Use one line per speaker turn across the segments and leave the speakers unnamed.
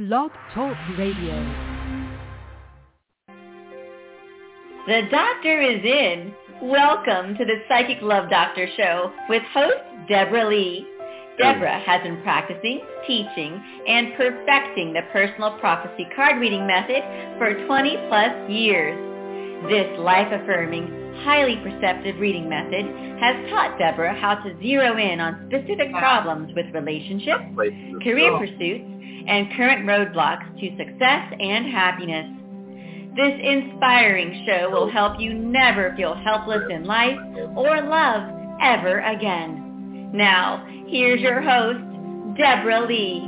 Blog Talk Radio.
The doctor is in. Welcome to the Psychic Love Doctor Show with host Deborah Lee. Deborah has been practicing, teaching, and perfecting the personal prophecy card reading method for 20 plus years. This life-affirming, highly perceptive reading method has taught Deborah how to zero in on specific problems with relationships, career pursuits, and current roadblocks to success and happiness. This inspiring show will help you never feel helpless in life or love ever again. Now, here's your host, Deborah Lee.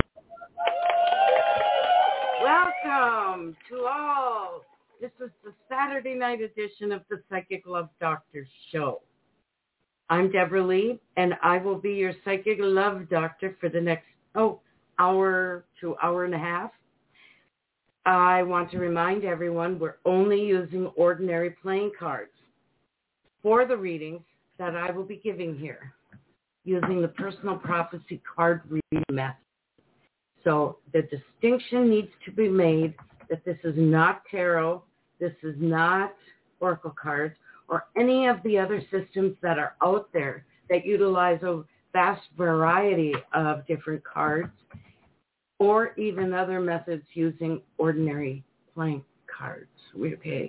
Welcome to all. This is the Saturday night edition of the Psychic Love Doctor Show. I'm Deborah Lee, and I will be your Psychic Love Doctor for the next, hour to hour and a half. I want to remind everyone we're only using ordinary playing cards for the readings that I will be giving here using the personal prophecy card reading method. So the distinction needs to be made that this is not tarot, this is not oracle cards, or any of the other systems that are out there that utilize a vast variety of different cards, or even other methods using ordinary playing cards. Okay.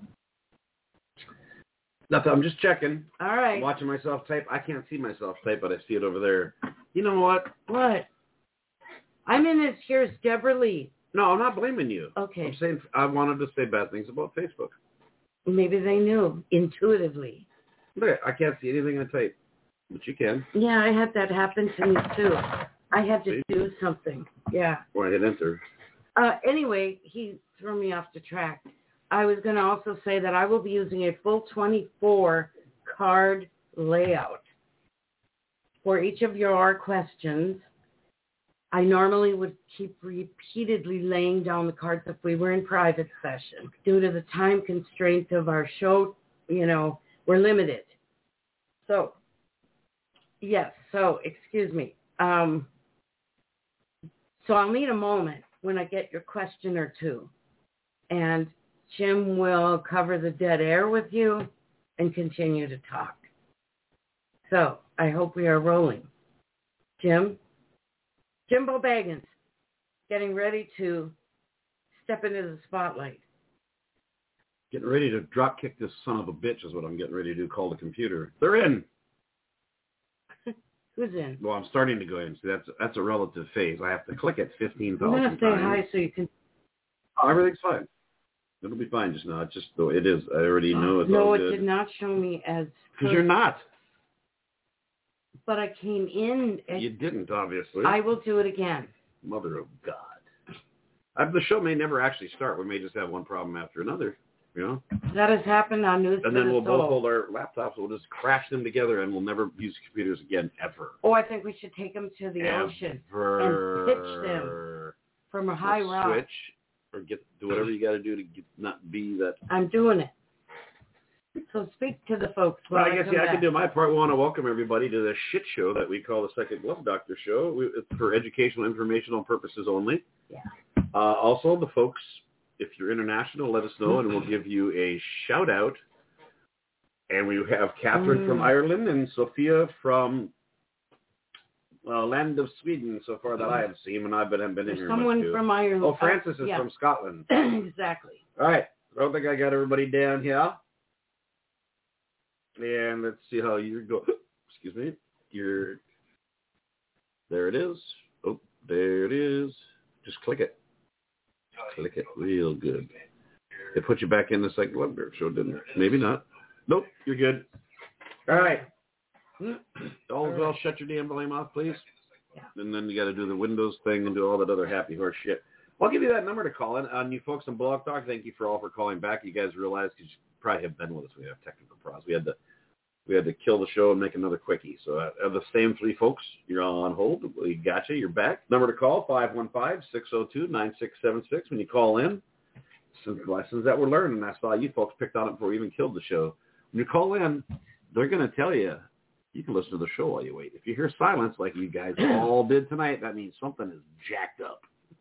Nothing. I'm just checking.
All right.
I'm watching myself type. I can't see myself type, but I see it over there. You know what?
What? I'm in it. Here's Deborah Lee.
No, I'm not blaming you.
Okay.
I'm saying I wanted to say bad things about Facebook.
Maybe they knew intuitively.
Look, I can't see anything I type, but you can.
Yeah, I had that happen to me too. I had to do something. Yeah.
Or I hit enter.
Anyway, he threw me off the track. I was going to also say that I will be using a full 24 card layout for each of your questions. I normally would keep repeatedly laying down the cards if we were in private session. Due to the time constraints of our show, we're limited. So, yes, excuse me. So I'll need a moment when I get your question or two. And Jim will cover the dead air with you and continue to talk. So I hope we are rolling. Jimbo Baggins, getting ready to step into the spotlight.
Getting ready to drop kick this son of a bitch is what I'm getting ready to do, call the computer. They're in.
Who's in?
Well, I'm starting to go in. See, that's a relative phase. I have to click it 15,000 times.
I'm going to say hi so you can...
Oh, everything's fine. It'll be fine just now. It's just the way it is. I already know it's all
No,
good.
it did not show me as...
Because you're not.
But I came in...
You didn't, obviously.
I will do it again.
Mother of God. The show may never actually start. We may just have one problem after another,
That has happened on News
And
for
then
the
we'll
Soul.
both hold our laptops. We'll just crash them together, and we'll never use computers again, ever.
Oh, I think we should take them to the ocean and pitch them from a high rock.
Switch, or do whatever you got to do to not be that.
I'm doing it. So speak to the folks.
Well, I guess, I can do my part. We want to welcome everybody to this shit show that we call the Psychic Love Doctor Show. It's for educational, informational purposes only.
Yeah.
Also, the folks, if you're international, let us know, and we'll give you a shout-out. And we have Catherine from Ireland and Sophia from land of Sweden, so far that I have seen, and I've been in here
someone
much too.
From Ireland.
Oh, Francis is from Scotland.
Exactly.
All right. I don't think I got everybody down here. And let's see how you go. Excuse me. There it is. Oh, there it is. Just click it. Click it real good. It put you back in the Psychic Love Doctor Show, didn't it? Maybe not. Nope, you're good. All right. All is well. Shut your damn volume off, please.
Yeah.
And then you got to do the Windows thing and do all that other happy horse shit. I'll give you that number to call in. You folks on Blog Talk, thank you for calling back. You guys realize, because you probably have been with us, we have technical problems. We had to kill the show and make another quickie. So of the same three folks, you're all on hold. We got you. You're back. Number to call, 515-602-9676. When you call in, some lessons that we're learning. I saw you folks picked on it before we even killed the show. When you call in, they're going to tell you, you can listen to the show while you wait. If you hear silence like you guys all did tonight, that means something is jacked up.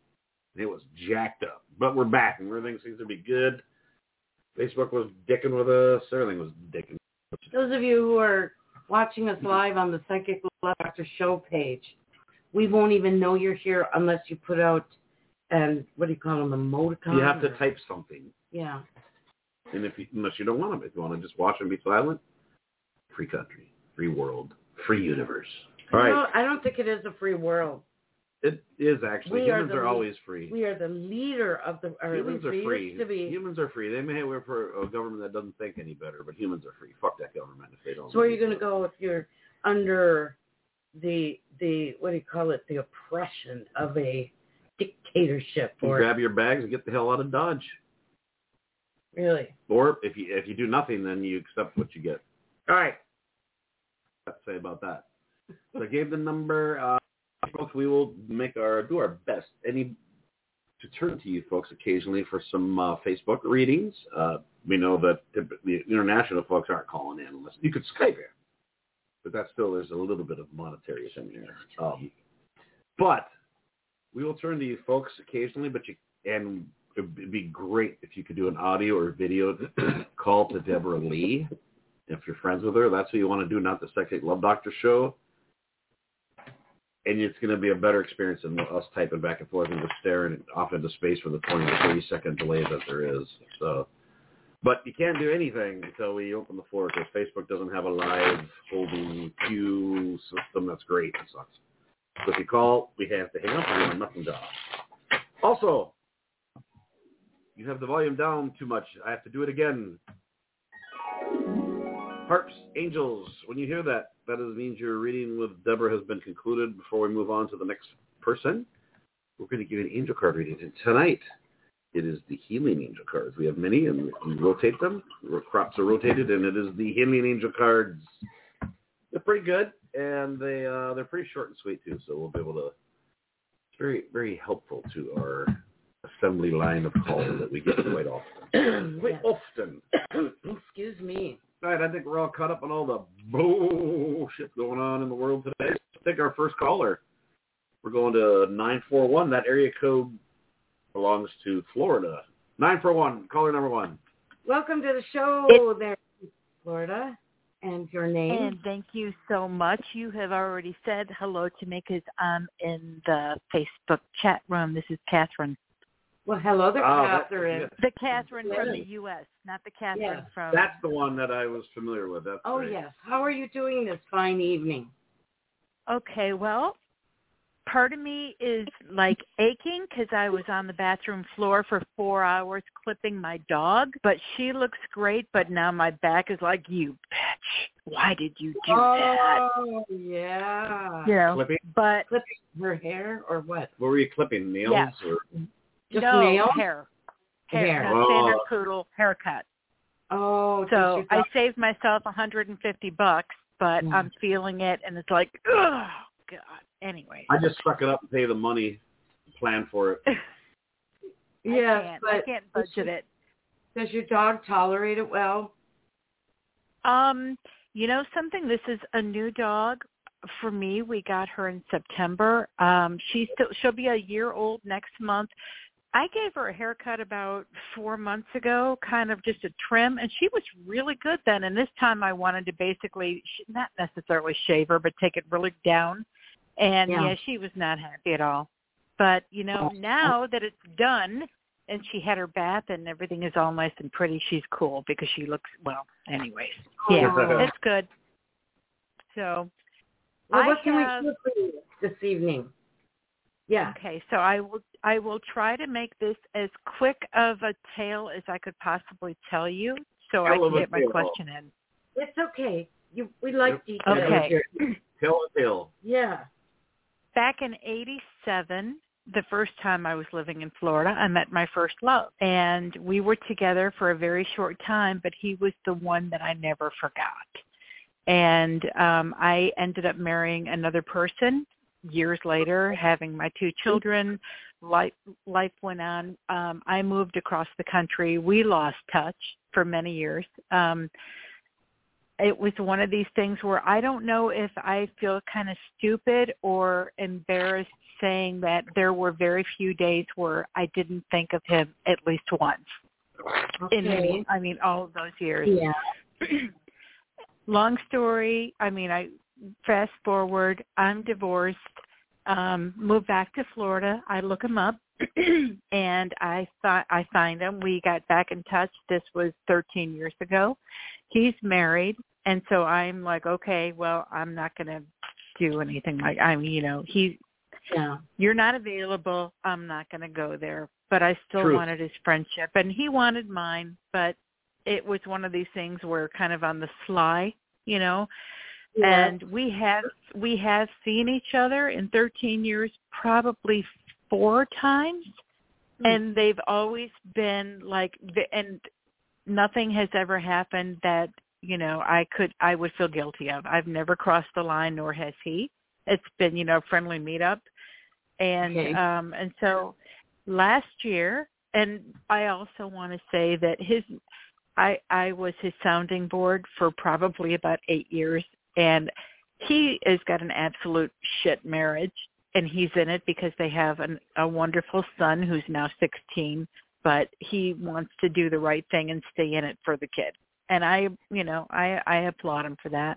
It was jacked up. But we're back, and everything seems to be good. Facebook was dicking with us. Everything was dicking.
Those of you who are watching us live on the Psychic Love Doctor Show page, we won't even know you're here unless you put out, and what do you call them, emoticon?
You have to type something.
Yeah.
And unless you don't want them. If you want to just watch and be silent, free country, free world, free universe. All right.
I don't think it is a free world.
It is actually. Humans are always free.
We are the leader of the...
Humans are free. Humans are free. They may work for a government that doesn't think any better, but humans are free. Fuck that government if they don't.
So where are you going to go if you're under the what do you call it, the oppression of a dictatorship?
You grab your bags and get the hell out of Dodge.
Really?
Or if you do nothing, then you accept what you get.
All right.
What to say about that? So I gave the number. Folks, we will do our best to turn to you folks occasionally for some Facebook readings. We know that the international folks aren't calling in unless you could Skype in, but that still there's a little bit of monetary thing there. But we will turn to you folks occasionally. And it'd be great if you could do an audio or video call to Deborah Lee if you're friends with her. That's what you want to do, not the Psychic Love Doctor Show. And it's going to be a better experience than us typing back and forth and just staring off into space for the 20 to 30 second delay that there is. So, but you can't do anything until we open the floor because Facebook doesn't have a live holding queue system. That's great. It sucks. So if you call, we have to hang up and we have nothing to offer. Also, you have the volume down too much. I have to do it again. Harps, angels, when you hear that, that means your reading with Deborah has been concluded. Before we move on to the next person, we're going to give you an angel card reading. And tonight, it is the healing angel cards. We have many, and we rotate them. The crops are rotated, and it is the healing angel cards. They're pretty good, and they're pretty short and sweet, too, so we'll be able to... It's very, very helpful to our assembly line of calls that we get quite often.
Excuse me.
All right, I think we're all caught up on all the bullshit going on in the world today. Let's take our first caller. We're going to 941. That area code belongs to Florida. 941, caller number 1.
Welcome to the show there, Florida. And your name?
And thank you so much. You have already said hello to me because I'm in the Facebook chat room. This is Catherine.
Well, hello there, Catherine.
The Catherine from the U.S., not the Catherine from...
That's the one that I was familiar with. That's great.
Yes. How are you doing this fine evening?
Okay, well, part of me is like aching because I was on the bathroom floor for 4 hours clipping my dog, but she looks great, but now my back is like, you bitch, why did you do that?
Oh, yeah.
You know,
clipping
her hair or what?
What were you clipping, nails?
Yes.
Or?
Just
no,
nails?
hair.
Hair.
Standard poodle haircut.
Oh,
so I saved myself $150, but I'm feeling it, and it's like, oh, God. Anyway.
I just suck it up and pay the money, plan for it.
I can't budget it.
Does your dog tolerate it well?
You know something? This is a new dog. For me, we got her in September. She'll be a year old next month. I gave her a haircut about 4 months ago, kind of just a trim, and she was really good then. And this time I wanted to basically, not necessarily shave her, but take it really down. And, she was not happy at all. But, you know, now that it's done and she had her bath and everything is all nice and pretty, she's cool because she looks, well, anyways. Yeah, it's good. So
what can we do for you this evening? Yeah.
Okay, so I will try to make this as quick of a tale as I could possibly tell you, so I can get my question in.
It's okay. We like details.
Okay.
Tell a tale.
Yeah.
Back in '87, the first time I was living in Florida, I met my first love, and we were together for a very short time, but he was the one that I never forgot. And I ended up marrying another person years later, having my 2 children. Life went on. I moved across the country. We lost touch for many years. It was one of these things where I don't know if I feel kind of stupid or embarrassed saying that there were very few days where I didn't think of him at least once.
Okay.
In all of those years.
Yeah.
Long story. I fast forward. I'm divorced. Moved back to Florida. I look him up, and I find him. We got back in touch. This was 13 years ago. He's married, and so I'm like, okay, well, I'm not going to do anything you're not available. I'm not going to go there. But I still wanted his friendship, and he wanted mine. But it was one of these things where kind of on the sly, Yeah. And we have seen each other in 13 years probably 4 times, and they've always been like, and nothing has ever happened that I would feel guilty of. I've never crossed the line, nor has he. It's been friendly meetup, and and so last year, and I also want to say that I was his sounding board for probably about 8 years. And he has got an absolute shit marriage, and he's in it because they have a wonderful son who's now 16, but he wants to do the right thing and stay in it for the kid. And I applaud him for that.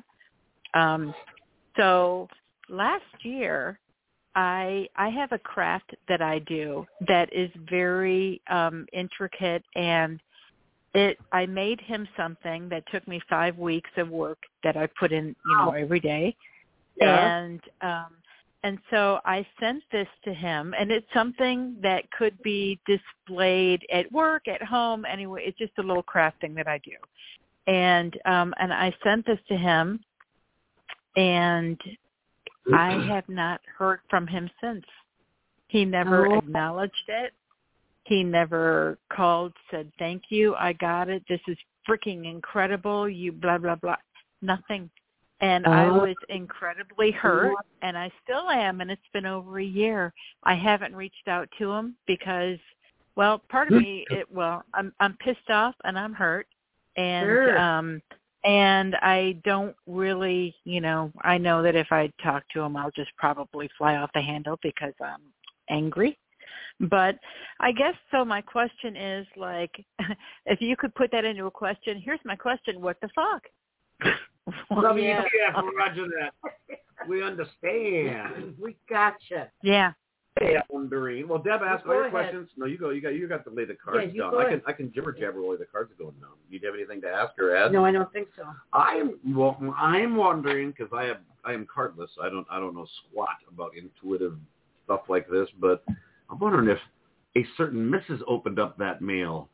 So last year, I have a craft that I do that is very intricate, and I made him something that took me 5 weeks of work that I put in, every day. Yeah. And so I sent this to him, and it's something that could be displayed at work, at home, anyway. It's just a little crafting that I do. And I sent this to him, and I have not heard from him since. He never acknowledged it. He never called, said, thank you, I got it, this is freaking incredible, you blah, blah, blah. Nothing. And I was incredibly hurt, and I still am, and it's been over a year. I haven't reached out to him because, well, part of me, I'm pissed off and I'm hurt. And and I don't really, I know that if I talk to him, I'll just probably fly off the handle because I'm angry. But I guess so my question is, like, if you could put that into a question, here's my question, what the fuck?
Yeah, roger that. We understand.
We gotcha.
Yeah.
Wondering. Well, Deb, ask all your questions. No, you go. You got to lay the cards down. I can jibber jabber while the cards are going down. Do you have anything to ask or add?
No, I don't think so.
I'm wondering because I am cardless. I don't know squat about intuitive stuff like this, but I'm wondering if a certain Mrs. opened up that mail.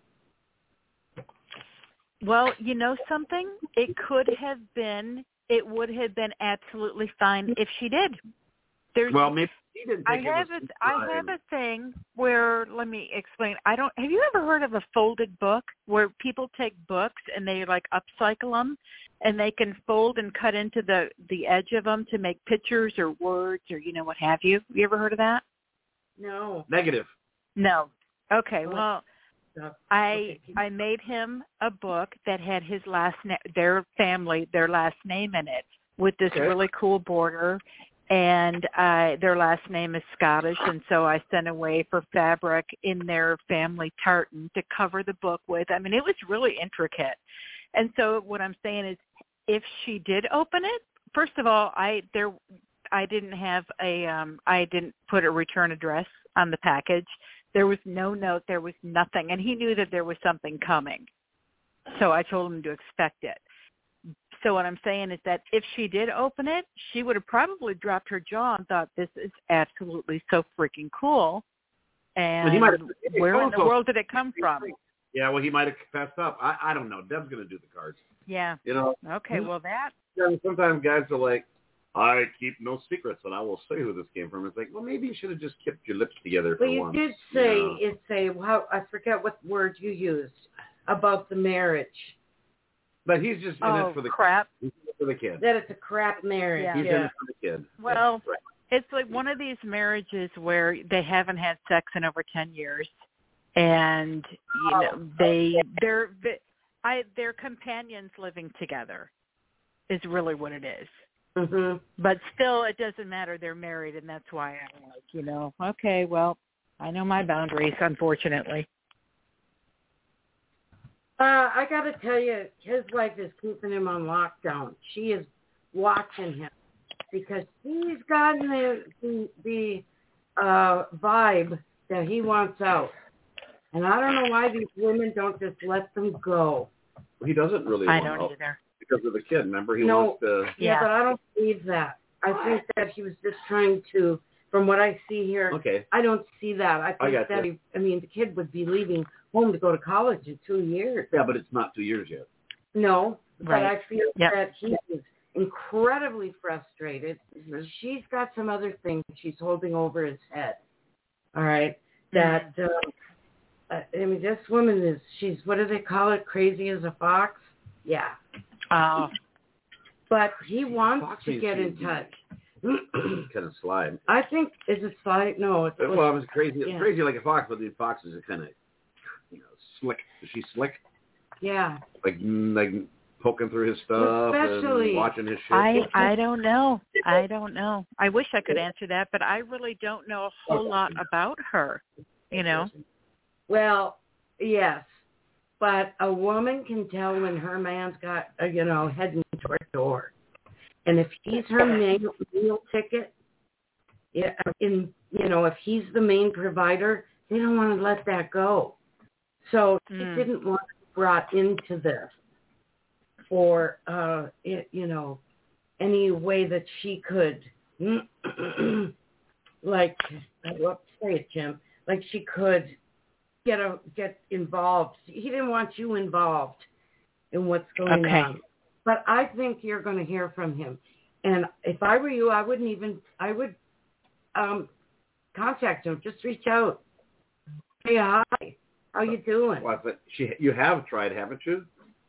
Well, you know something? It would have been absolutely fine if she did.
Maybe she didn't.
I have a thing where, let me explain. Have you ever heard of a folded book where people take books and they like upcycle them and they can fold and cut into the edge of them to make pictures or words or what have you? You ever heard of that?
No.
Negative.
No. Okay. Well, I made him a book that had his their last name in it with this really cool border, and their last name is Scottish, and so I sent away for fabric in their family tartan to cover the book with. I mean, it was really intricate. And so what I'm saying is, if she did open it, first of all, I didn't put a return address on the package. There was no note. There was nothing. And he knew that there was something coming. So I told him to expect it. So what I'm saying is that if she did open it, she would have probably dropped her jaw and thought, this is absolutely so freaking cool. And where in the world did it come from?
Yeah, well, he might have fessed up. I don't know. Deb's going to do the cards.
Yeah. Okay, well, that.
Sometimes guys are like, I keep no secrets, and I will say who this came from. It's like, well, maybe you should have just kept your lips together for once.
But you did say, I forget what word you used about the marriage.
But he's just in it for the
crap.
He's in it for the kid.
That it's a crap marriage.
Yeah. He's in it for the kid.
Well, it's like one of these marriages where they haven't had sex in over 10 years, and they're companions living together is really what it is.
Mhm.
But still, it doesn't matter. They're married, and that's why I'm like, okay, well, I know my boundaries, unfortunately.
I got to tell you, his wife is keeping him on lockdown. She is watching him because he's gotten the vibe that he wants out. And I don't know why these women don't just let them go.
He doesn't really
I
want
don't
help
either.
because of the kid. Remember, he
No.
wants to.
Yeah, but I don't believe that. I think that he was just trying to, from what I see here,
Okay.
I don't see that. I think that, the kid would be leaving home to go to college in 2 years.
Yeah, but it's not 2 years yet.
No, but
Right.
I feel that he is incredibly frustrated. She's got some other things she's holding over his head. All right. That, this woman is, she's, what do they call it? Crazy as a fox? Yeah.
Oh.
But he wants to get in touch.
Kind of slide.
I think, is it slide? No. It's
Well, it was crazy. It's crazy like a fox, but the foxes are kind of, slick. Is she slick?
Yeah.
Like poking through his stuff and watching his shit.
I don't know. I wish I could answer that, but I really don't know a whole lot about her,
Well, yes. But a woman can tell when her man's got, heading toward the door. And if he's her meal ticket, if he's the main provider, they don't want to let that go. So she didn't want to be brought into this for, any way that she could, say it, Jim, like she could get involved. He didn't want you involved in what's going on. But I think you're going to hear from him. And if I were you, I would contact him. Just reach out. Say hi. How you doing?
Well, but you have tried, haven't you?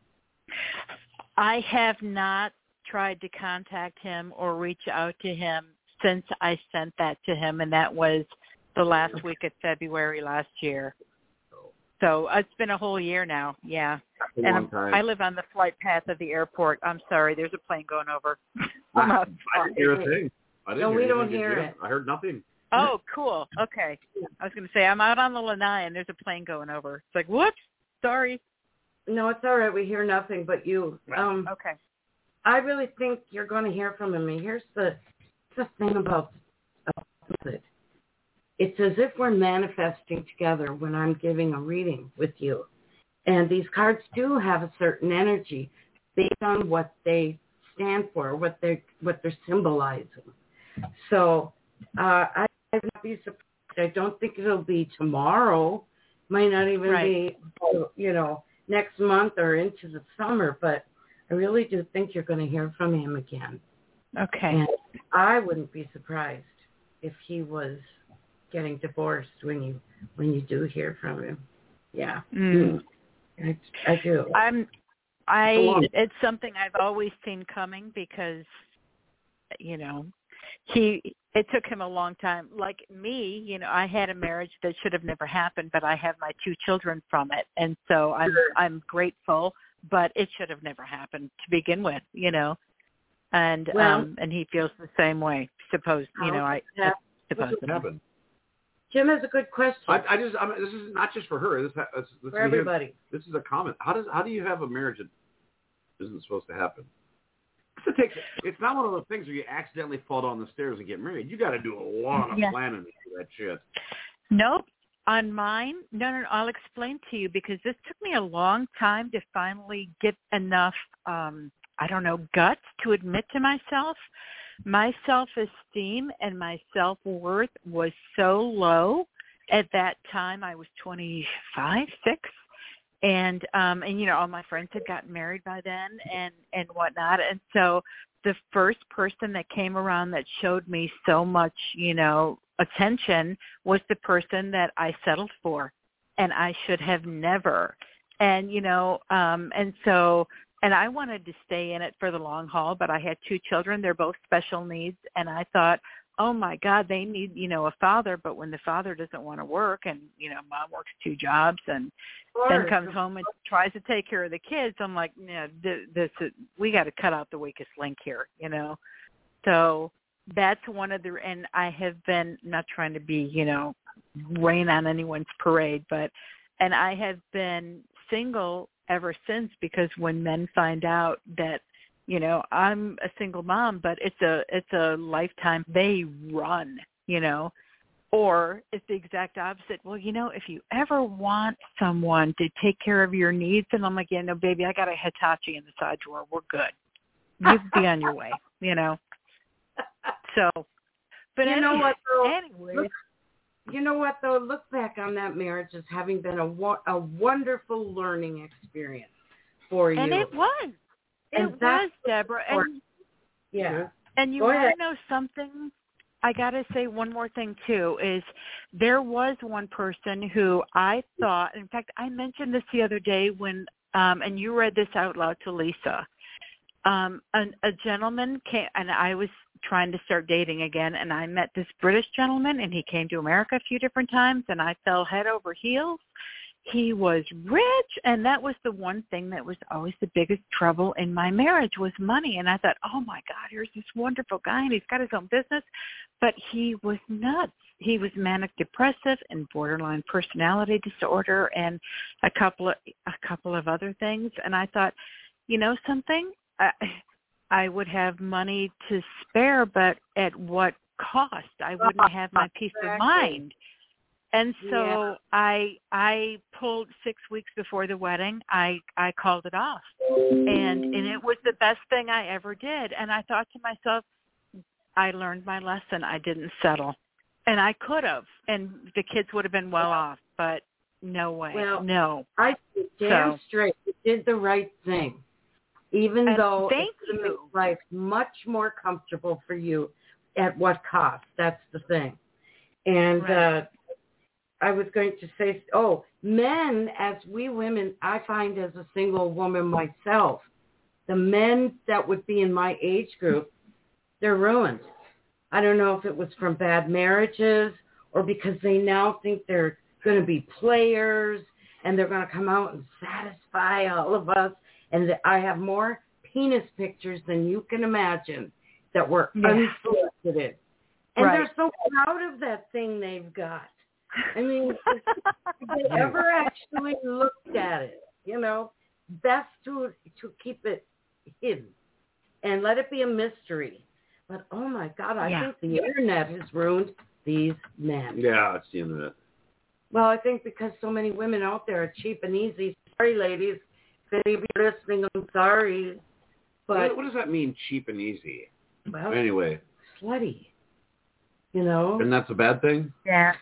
I have not tried to contact him or reach out to him since I sent that to him, and that was the last week of February last year. So it's been a whole year now, yeah. And I live on the flight path of the airport. I'm sorry, there's a plane going over.
I didn't hear a thing.
We don't hear it.
I heard nothing.
Oh, cool. Okay. I was going to say, I'm out on the Lanai, and there's a plane going over. It's like, whoops, sorry.
No, it's all right. We hear nothing but you.
Okay.
I really think you're going to hear from him. And here's the thing about it. It's as if we're manifesting together when I'm giving a reading with you. And these cards do have a certain energy based on what they stand for, what they're symbolizing. So I would not be surprised. I don't think it'll be tomorrow. Might not even be, next month or into the summer. But I really do think you're going to hear from him again.
Okay.
And I wouldn't be surprised if he was getting divorced when you do hear from him. Yeah. I do.
It's something I've always seen coming because, it took him a long time. Like me, I had a marriage that should have never happened, but I have my 2 children from it. And so I'm grateful, but it should have never happened to begin with, and he feels the same way. Suppose
What happened?
Jim has a good question.
This is not just for her. This
for everybody.
This is a comment. How do you have a marriage that isn't supposed to happen? It's not one of those things where you accidentally fall down the stairs and get married. You got to do a lot of planning to do that shit.
Nope. On mine, no, I'll explain to you because this took me a long time to finally get enough, guts to admit to myself. My self-esteem and my self-worth was so low at that time. I was 25, 6. And all my friends had gotten married by then and whatnot. And so the first person that came around that showed me so much, attention was the person that I settled for. And I should have never. And, and I wanted to stay in it for the long haul, but I had 2 children. They're both special needs. And I thought, oh, my God, they need, a father. But when the father doesn't want to work and, mom works 2 jobs and then comes home and tries to take care of the kids, I'm like, we got to cut out the weakest link here, So that's one of the, and I have been, not trying to be, rain on anyone's parade, and I have been single ever since, because when men find out that, I'm a single mom, but it's a lifetime, they run, or it's the exact opposite. Well, if you ever want someone to take care of your needs, and I'm like, yeah, no, baby, I got a Hitachi in the side drawer. We're good. You be on your way, So, but
anyways. You know what, though? Look back on that marriage as having been a wonderful learning experience for you.
And it was. It was, Deborah. And,
yeah.
And you want to know something? I got to say one more thing, too, is there was one person who I thought, in fact, I mentioned this the other day when, and you read this out loud to Lisa. A gentleman came, and I was trying to start dating again, and I met this British gentleman, and he came to America a few different times, and I fell head over heels. He was rich, and that was the one thing that was always the biggest trouble in my marriage was money. And I thought, oh, my God, here's this wonderful guy, and he's got his own business. But he was nuts. He was manic depressive and borderline personality disorder and a couple of other things. And I thought, something? I would have money to spare, but at what cost? I wouldn't have my peace of mind. And so I pulled 6 weeks before the wedding. I called it off. And it was the best thing I ever did. And I thought to myself, I learned my lesson. I didn't settle. And I could have. And the kids would have been well off. But no way.
Well,
no.
I damn straight. You did the right thing. Even though it's going to make life much more comfortable for you, at what cost? That's the thing. And I was going to say, men, as we women, I find as a single woman myself, the men that would be in my age group, they're ruined. I don't know if it was from bad marriages or because they now think they're going to be players and they're going to come out and satisfy all of us. And I have more penis pictures than you can imagine that were unsolicited. And they're so proud of that thing they've got. I mean, if they ever actually looked at it, best to keep it hidden and let it be a mystery. But, oh, my God, I think the Internet has ruined these men.
Yeah, it's the Internet.
Well, I think because so many women out there are cheap and easy. Sorry, ladies. If you're listening, I'm sorry. But
what does that mean, cheap and easy?
Well,
anyway.
Slutty.
And that's a bad thing?
Yeah.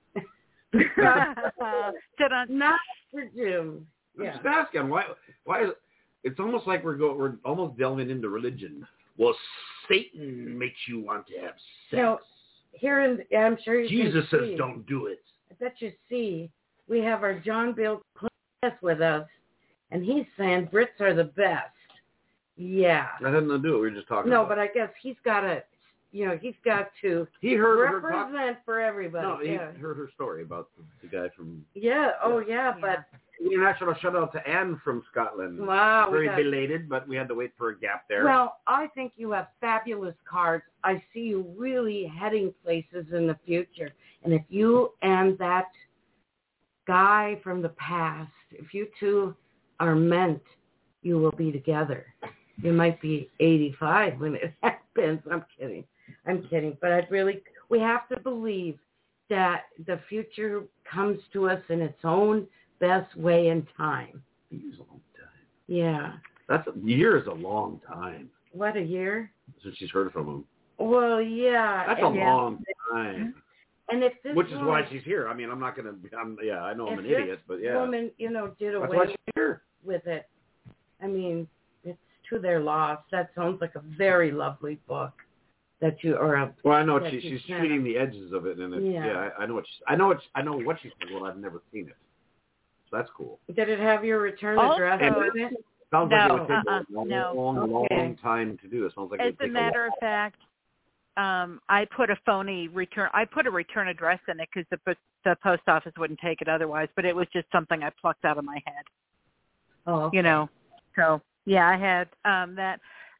Not for Jim.
I'm just asking, why is it's almost like we're almost delving into religion. Well, Satan makes you want to have sex.
I'm sure you
Jesus
can
says
see,
don't do it.
I bet you see, we have our John Bill Clinton with us, and he's saying Brits are the best. Yeah.
That had nothing to do with it. We were just talking
No,
about
but I guess he's got to,
he heard
represent
her
for everybody.
No, he heard her story about the guy from...
Yeah, but...
International shout out to Anne from Scotland.
Wow.
Very belated, but we had to wait for a gap there.
Well, I think you have fabulous cards. I see you really heading places in the future. And if you and that guy from the past, if you two are meant, you will be together. You might be 85 when it happens. I'm kidding. But we have to believe that the future comes to us in its own best way and time.
A long time.
Yeah.
A year is a long time.
What, a year?
Since she's heard from him.
Well, yeah.
That's a long time.
And if this
Which is why she's here. I mean, I'm not going to, I know I'm an idiot, but yeah.
Woman, did
That's
away
why she's here.
with it. I mean, it's to their loss. That sounds like a very lovely book.
Well, I know she's treating the edges of it, and I know what she's saying. Well, I've never seen it. So that's cool.
Did it have your return address with it?
Sounds like it would take a long time to do. It sounds like
as a matter of fact, I put a return address in it because the post office wouldn't take it otherwise. But it was just something I plucked out of my head.
Oh, okay.
So yeah, I had that.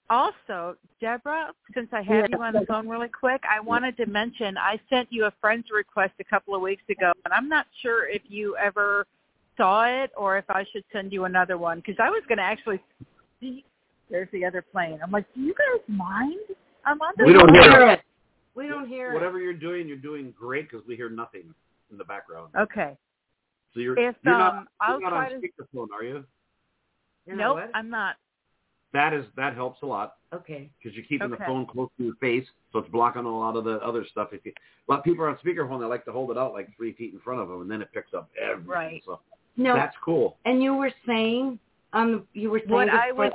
Also, Deborah, since I have you on the phone really quick, I wanted to mention I sent you a friend's request a couple of weeks ago, and I'm not sure if you ever saw it or if I should send you another one, because I was going to actually see. There's the other plane. I'm like, do you guys mind? I'm on the
We don't hear
it. We don't hear
Whatever you're doing great because we hear nothing in the background.
Okay.
So you're
I'll
not
try
on
to.
speakerphone, are you?
Nope, I'm not.
That helps a lot.
Okay.
Because you're keeping the phone close to your face, so it's blocking a lot of the other stuff. A lot of people are on speakerphone. They like to hold it out like 3 feet in front of them, and then it picks up everything.
Right.
So
No,
that's cool.
And you were saying
what I was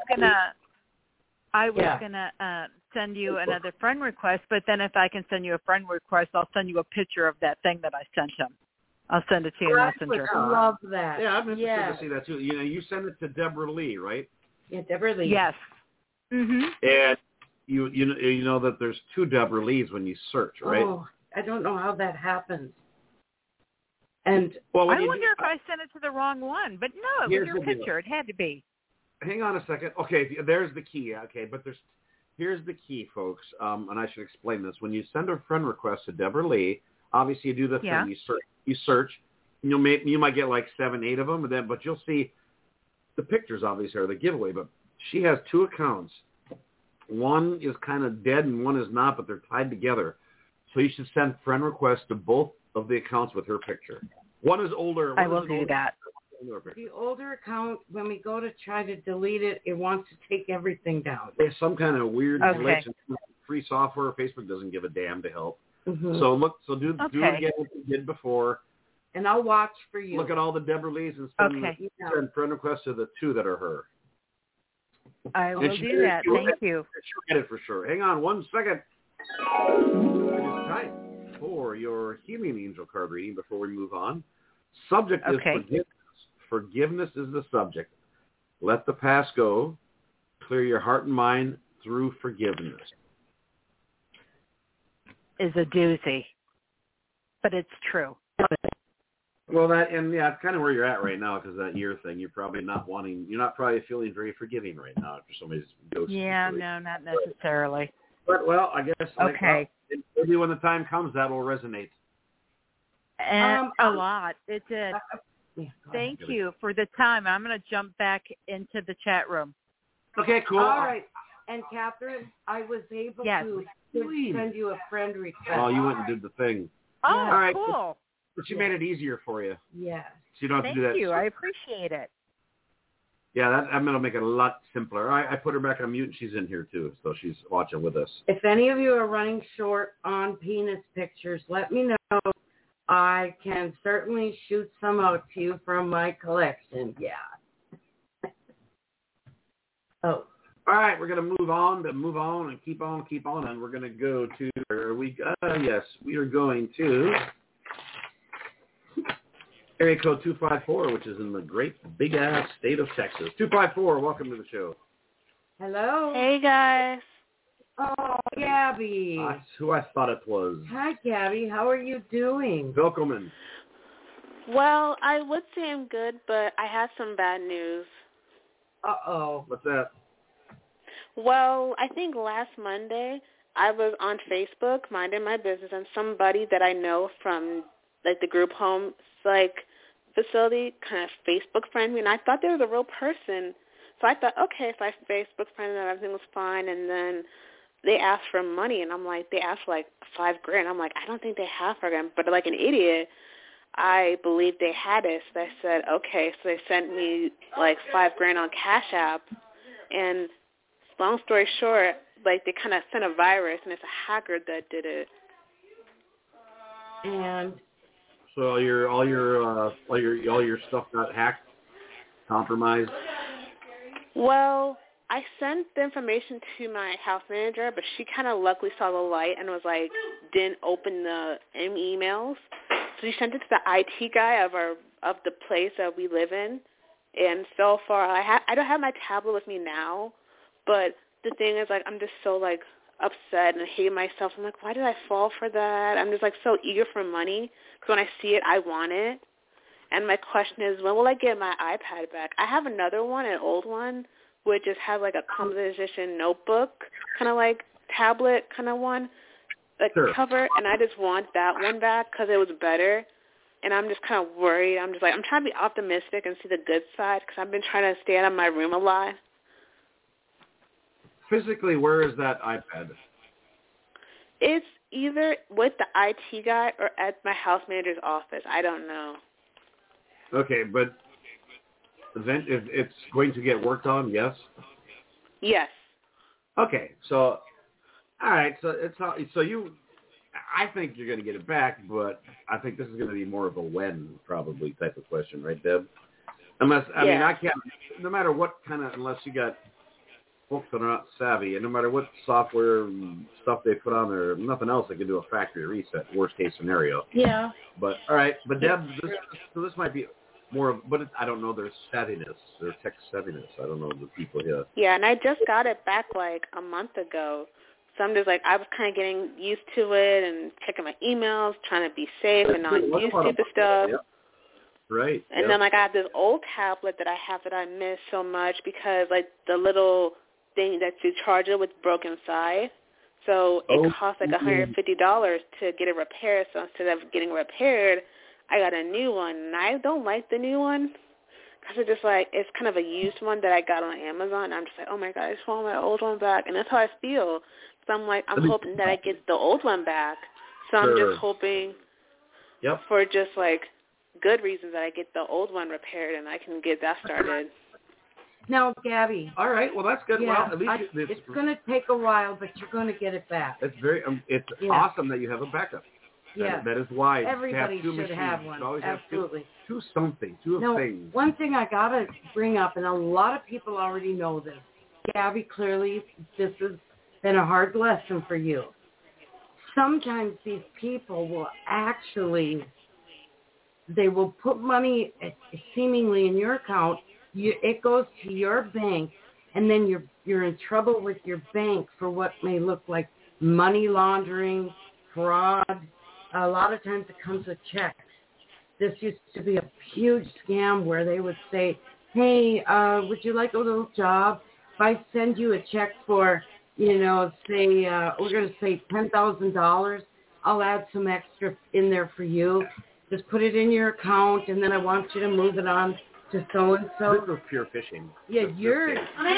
gonna send you another friend request, but then if I can send you a friend request, I'll send you a picture of that thing that I sent him. I'll send it to you in Messenger.
I love that.
Yeah, I'm interested to see that too. You know, you send it to Deborah Lee, right?
Yeah, Deborah Lee.
Yes. Mhm.
And you know that there's 2 Deborah Lees when you search, right?
Oh, I don't know how that happens. And
well,
I wonder if I sent it to the wrong one, but no, it was your picture. It had to be.
Hang on a second. Okay, there's the key. Okay, but here's the key, folks. And I should explain this. When you send a friend request to Deborah Lee, obviously you do the thing. You search. You might get like 7, 8 of them, but you'll see the pictures obviously are the giveaway. But she has 2 accounts. One is kind of dead and one is not, but they're tied together. So you should send friend requests to both of the accounts with her picture. One is older.
I will do that.
The older account, when we go to try to delete it, it wants to take everything down.
There's some kind of weird glitch. Free software. Facebook doesn't give a damn to help.
Mm-hmm.
So do it again what you did before.
And I'll watch for you.
Look at all the Deborah Lees and send friend requests to the 2 that are her.
I will do that. Thank you.
She'll get it for sure. Hang on 1 second. It is time for your Healing Angel card reading before we move on. Subject is forgiveness. Forgiveness is the subject. Let the past go. Clear your heart and mind through forgiveness.
Is a doozy, but it's true.
Well, it's kind of where you're at right now because that year thing. You're probably you're not probably feeling very forgiving right now after somebody's ghosted.
Yeah, no, not necessarily.
But I guess maybe when the time comes, that will resonate.
And a lot. It did. Thank you for the time. I'm going to jump back into the chat room.
Okay, cool.
All right. And Catherine, I was able to send you a friend request.
Oh, you went and did the thing.
Oh,
all right,
cool.
But she made it easier for you.
Yes.
So you don't have to do that.
Thank you. I appreciate it.
Yeah, I'm going to make it a lot simpler. I put her back on mute and she's in here too, so she's watching with us.
If any of you are running short on penis pictures, let me know. I can certainly shoot some out to you from my collection. Yeah. Oh.
All right, we're going to move on and keep on, and we're going to go to we are going to area code 254, which is in the great big ass state of Texas. 254, welcome to the show.
Hello.
Hey guys.
Oh, Gabby.
That's who I thought it was.
Hi, Gabby. How are you doing?
Welcome.
Well, I would say I'm good, but I have some bad news.
Uh-oh.
What's that?
Well, I think last Monday I was on Facebook minding my business, and somebody that I know from like the group home facility kind of Facebook friended me, and I thought they were a real person. So I thought, okay, so I Facebook friended them, everything was fine, and then they asked for money, and I'm like, they asked for like $5,000. I'm like, I don't think they have $5,000, but like an idiot, I believed they had it. So I said, okay. So they sent me like $5,000 on Cash App, and long story short, like they kind of sent a virus, and it's a hacker that did it.
And
so all your stuff got hacked, compromised.
Well, I sent the information to my house manager, but she kind of luckily saw the light and was like, didn't open the emails. So she sent it to the IT guy of the place that we live in. And so far, I don't have my tablet with me now, but the thing is, like, I'm just so, like, upset and hate myself. I'm like, why did I fall for that? I'm just, like, so eager for money because when I see it, I want it. And my question is, when will I get my iPad back? I have another one, an old one, which just has like a composition notebook, kind of like tablet kind of one, like cover, and I just want that one back because it was better. And I'm just kind of worried. I'm trying to be optimistic and see the good side because I've been trying to stay out of my room a lot.
Physically, where is that iPad?
It's either with the IT guy or at my house manager's office. I don't know.
Okay, but then it's going to get worked on, yes?
Yes.
Okay, so, all right, I think you're going to get it back, but I think this is going to be more of a when probably type of question, right, Deb? Unless, I mean, I can't, no matter what kind of, unless you got folks that are not savvy, and no matter what software and stuff they put on there, nothing else that can do a factory reset, worst case scenario.
Yeah.
But, all right, but Deb, this might be more of, but I don't know their savviness, their tech savviness. I don't know the people here.
Yeah, and I just got it back like a month ago. So I'm just like, I was kind of getting used to it and checking my emails, trying to be safe and not use stupid stuff.
Yep. Right.
And then like I have this old tablet that I have that I miss so much because like the little thing that you charge it with broke inside. So it costs like $150 to get it repaired. So instead of getting repaired, I got a new one. And I don't like the new one because it's just like, it's kind of a used one that I got on Amazon. And I'm just like, oh my God, I just want my old one back. And that's how I feel. So I'm like, I'm hoping that I get the old one back. So I'm just hoping for just like good reasons that I get the old one repaired and I can get that started.
Now, Gabby.
All right. Well, that's good.
Yeah,
well, at least
it's going to take a while, but you're going to get it back.
It's very. It's awesome that you have a backup.
Yeah.
That is wise.
Everybody
should
should have one. Absolutely.
Two something. Two things.
One thing I got to bring up, and a lot of people already know this. Gabby, clearly, this has been a hard lesson for you. Sometimes these people will actually, they will put money seemingly in your account. It goes to your bank, and then you're in trouble with your bank for what may look like money laundering, fraud. A lot of times it comes with checks. This used to be a huge scam where they would say, hey, would you like a little job? If I send you a check for, say, we're going to say $10,000, I'll add some extra in there for you. Just put it in your account, and then I want you to move it on to so-and-so.
This was pure phishing.
Yeah, you're...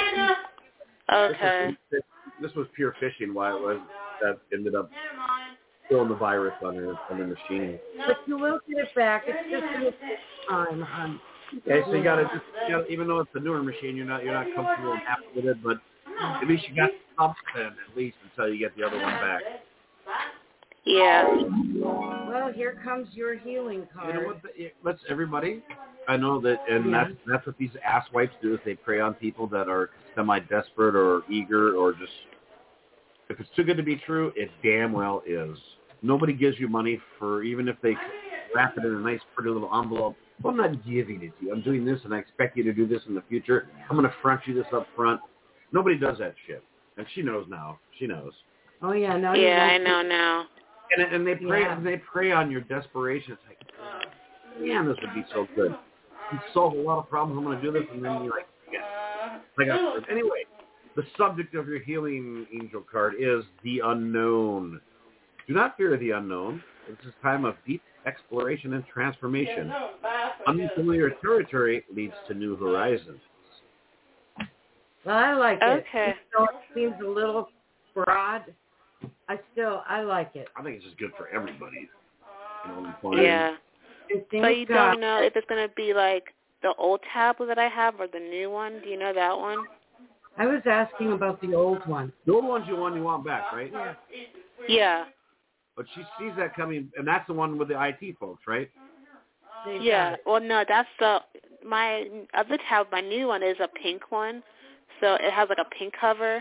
Okay.
This was pure phishing, why it was that ended up throwing the virus on the machine.
But you will get it back. It's just going to take time.
Okay, so you gotta even though it's a newer machine, you're not comfortable and happy with it, but at least you got something at least until you get the other one back.
Yeah.
Well, here comes your healing card.
You know what? Let's everybody. I know that, and that's what these asswipes do. Is they prey on people that are semi-desperate or eager or just. If it's too good to be true, it damn well is. Nobody gives you money for even if they wrap it in a nice, pretty little envelope. Well, I'm not giving it to you. I'm doing this, and I expect you to do this in the future. I'm going to front you this up front. Nobody does that shit, and she knows now. She knows.
Oh yeah, now.
Yeah, I know now.
And they prey on your desperation. It's like, man, this would be so good. You solve a lot of problems. I'm going to do this, and then you're like, yeah. Anyway, the subject of your healing angel card is the unknown. Do not fear the unknown. This is a time of deep exploration and transformation. Unfamiliar territory leads to new horizons.
Well, I like it.
Okay.
So it seems a little broad. I like it.
I think it's just good for everybody.
Yeah. So you don't know if it's going to be like the old tablet that I have or the new one? Do you know that one?
I was asking about the old one.
The old one's the one you want back, right?
Yeah.
But she sees that coming, and that's the one with the IT folks, right?
Yeah. Well, no, that's my other tab. My new one is a pink one, so it has like a pink cover.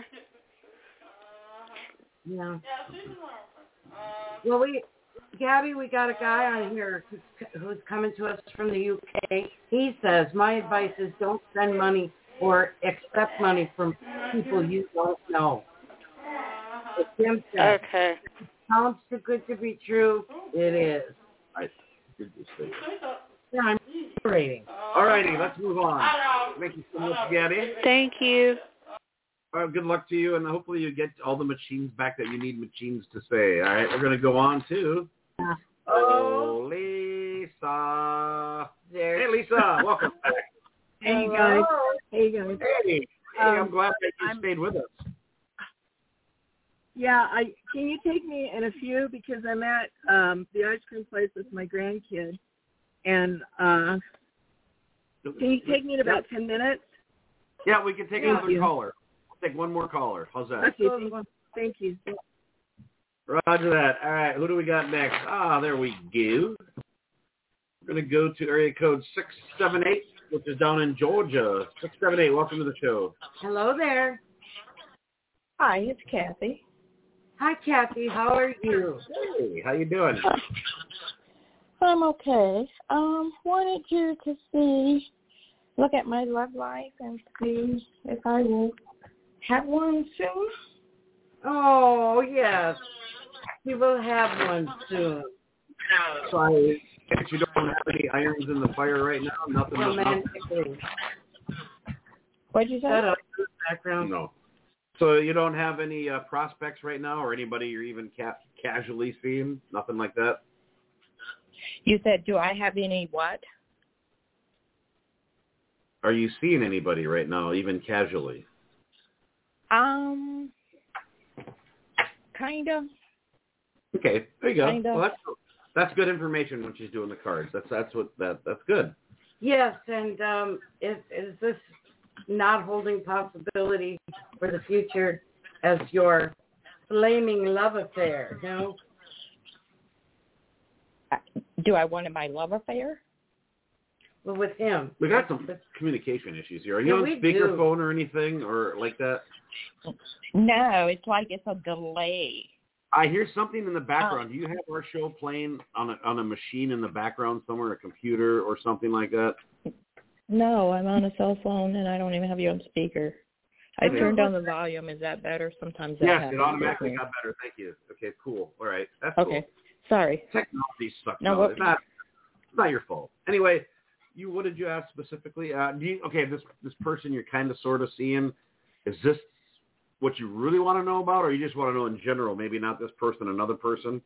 Yeah. Well, Gabby, we got a guy on here who's coming to us from the UK. He says, my advice is don't spend money or accept money from people you don't know. It's him said.
Okay.
It sounds too good to be true. It is.
I did this thing.
Yeah, I'm rating.
All righty, let's move on. Thank you so much, Gabby.
Thank you.
Good luck to you, and hopefully you get all the machines back that you need machines to say. All right, we're going to go on to Lisa. Hey, Lisa, welcome back.
Hey, guys. Hey, guys.
Hey, I'm glad that you stayed with us.
Yeah, can you take me in a few, because I'm at the ice cream place with my grandkid, and can you take me in about 10 minutes?
Yeah, we can take another caller. We'll take one more caller. How's that?
Okay, thank you.
Roger that. All right, who do we got next? There we go. We're going to go to area code 678, which is down in Georgia. 678, welcome to the show.
Hello there.
Hi, it's Kathy.
Hi, Kathy. How are you?
Hey, how you doing?
I'm okay. Wanted you to look at my love life and see if I will have one soon.
Oh, yes. You will have one soon.
So I guess you don't have any irons in the fire right now? Nothing
romantically.
What'd you say?
Shut up. Background.
No. So you don't have any prospects right now, or anybody you're even casually seeing? Nothing like that?
You said, do I have any what?
Are you seeing anybody right now, even casually?
Kind of.
Okay, there you go.
Kind of.
Well, that's good information when she's doing the cards. That's good.
Yes, and is this not holding possibility for the future as your flaming love affair, no?
Do I want my love affair?
Well, with him.
We got some communication issues here. Are you on speakerphone or anything or like that?
No, it's like it's a delay.
I hear something in the background. Do you have our show playing on a machine in the background somewhere, a computer or something like that?
No, I'm on a cell phone and I don't even have you on speaker. I turned down the volume. Is that better? Sometimes that happens.
Yes, it automatically got better. Thank you. Okay, cool. All right. That's cool.
Okay. Sorry.
Technology sucks.
No,
it's not your fault. Anyway, what did you ask specifically? This person you're kind of sort of seeing, is this what you really want to know about, or you just want to know in general, maybe not this person, another person?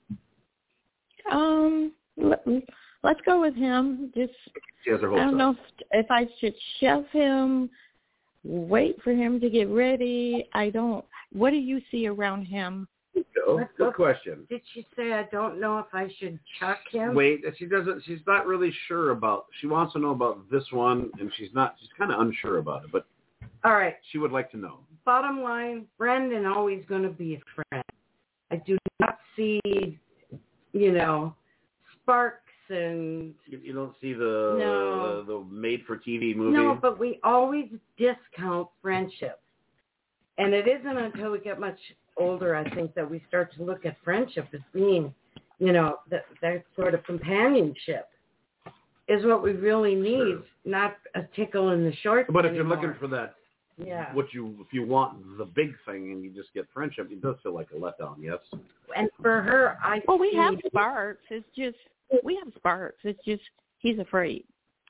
Let's go with him. Just
I
don't know if I should shove him, wait for him to get ready. What do you see around him?
Good question.
Did she say, I don't know if I should chuck him?
Wait, she's not really sure about, she wants to know about this one, and she's kind of unsure about it, but
all right.
She would like to know.
Bottom line, friend and always going to be a friend. I do not see, sparks and...
You don't see the made-for-TV movie?
No, but we always discount friendship. And it isn't until we get much older, I think, that we start to look at friendship as being, that sort of companionship is what we really need, not a tickle in the shorts.
But if
anymore.
you're looking for that, if you want the big thing and you just get friendship, it does feel like a letdown, yes?
And for her,
we have sparks. It's just, he's afraid.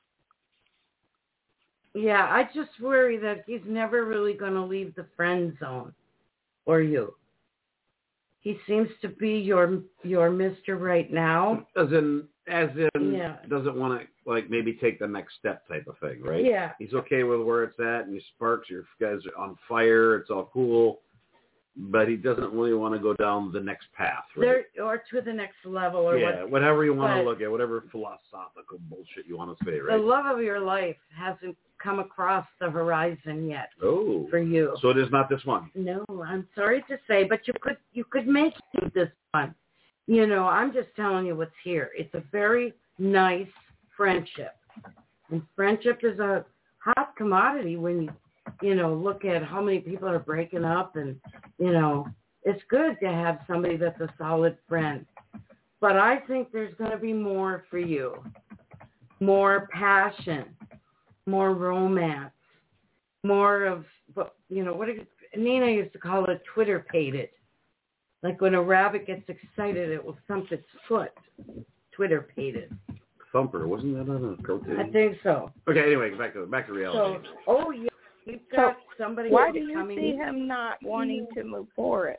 Yeah, I just worry that he's never really going to leave the friend zone, or you. He seems to be your Mr. right now. As in,
doesn't want to maybe take the next step type of thing, right?
Yeah.
He's okay with where it's at, and he sparks. Your guys are on fire. It's all cool, but he doesn't really want to go down the next path, right?
Or to the next level, or
whatever you want to look at, whatever philosophical bullshit you want to say, right?
The love of your life hasn't come across the horizon yet.
Oh,
for you.
So it is not this one.
No, I'm sorry to say, but you could make it this one. I'm just telling you what's here. It's a very nice friendship, and friendship is a hot commodity when you look at how many people are breaking up, and it's good to have somebody that's a solid friend. But I think there's going to be more for you, more passion, more romance, more of, Nina used to call it Twitter-pated. Like when a rabbit gets excited, it will thump its foot. Twitter-pated.
Thumper. Wasn't that on a cartoon?
I think so.
Okay, anyway, back to reality.
So, yeah, we've got somebody
why do you
coming
see him not wanting to move forward?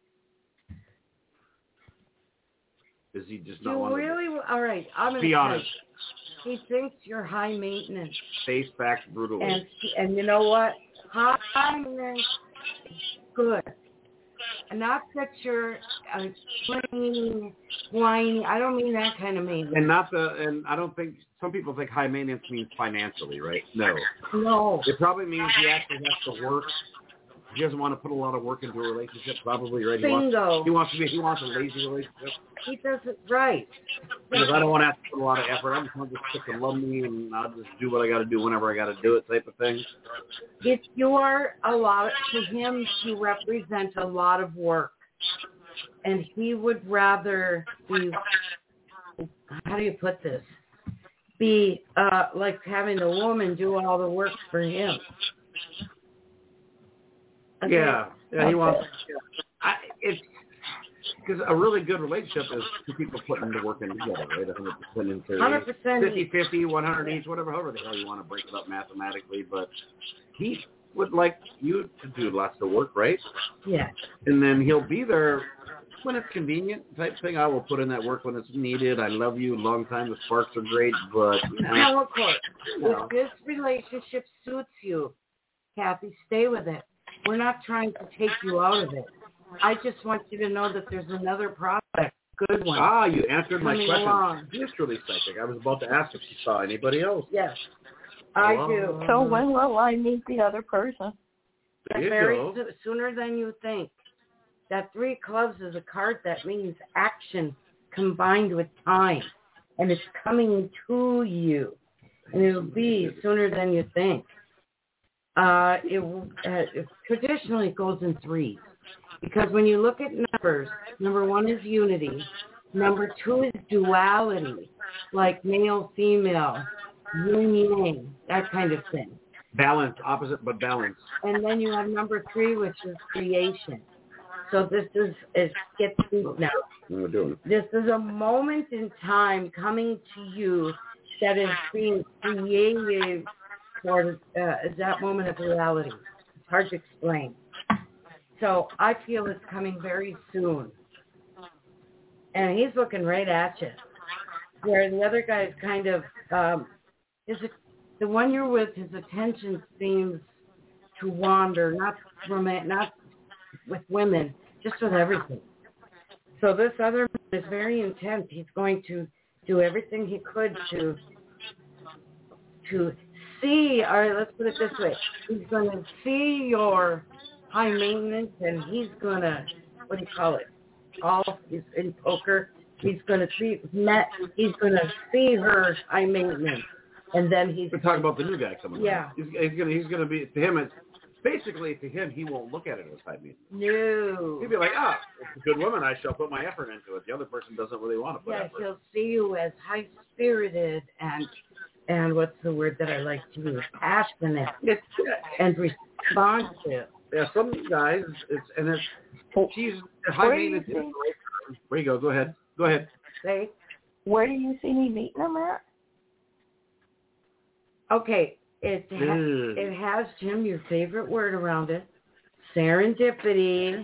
Is he just not wanting
to... All right, I'm going to
be honest.
He thinks you're high maintenance.
Face back brutally.
And you know what? High maintenance is good. And not that you're plain, whiny. I don't mean that kind of maintenance.
And I don't think, some people think high maintenance means financially, right? No.
No.
It probably means he actually has to work. He doesn't want to put a lot of work into a relationship, probably, right?
Bingo.
He wants a lazy relationship.
He does it right.
Because I don't want to have to put a lot of effort. I just want to stick and love me, and I'll just do what I got to do whenever I got to do it, type of thing.
If you are to him, you represent a lot of work. And he would rather be, how do you put this? Be like having the woman do all the work for him. Okay.
Yeah, he wants. It's because a really good relationship is two people putting the work in together, right? 100% in theory.
100%.
50-50, 100 each, however the hell you want to break it up mathematically. But he would like you to do lots of work, right?
Yeah.
And then he'll be there when it's convenient, type thing. I will put in that work when it's needed. I love you. Long time. The sparks are great, but
no, of course. If this relationship suits you, Kathy, stay with it. We're not trying to take you out of it. I just want you to know that there's another prospect, good one.
You answered my question.
Along.
She's truly psychic. I was about to ask if she saw anybody else.
Yes, I do.
So when will I meet the other person?
Sooner than you think. That 3 of clubs is a card that means action combined with time, and it's coming to you, and it'll be sooner than you think. It traditionally goes in 3s, because when you look at numbers, number 1 is unity, number 2 is duality, like male, female, yin yang, that kind of thing.
Balance, opposite but balance.
And then you have number 3, which is creation. So this is get deep now.
What we're doing.
This is a moment in time coming to you that is being created for that moment of reality. It's hard to explain. So I feel it's coming very soon. And he's looking right at you. Where the other guy is kind of, the one you're with, his attention seems to wander, not with women, just with everything. So this other man is very intense. He's going to do everything he could to see, or let's put it this way, he's going to see your high maintenance, and he's going to, what do you call it? He's in poker. He's going to see her high maintenance, and then he's.
We're talking about the new guy coming.
Yeah.
He's going to be, to him, it's basically, to him, he won't look at it as high maintenance.
No.
He'll be like, it's a good woman. I shall put my effort into it. The other person doesn't really want to put effort.
Yeah, he'll see you as high spirited and what's the word that I like to use? Passionate and responsive.
Yeah, some guys, she's high maintenance. Where you go? Go ahead.
Say,
where do you see me meeting them at?
Okay, it has, Jim, your favorite word around it, serendipity.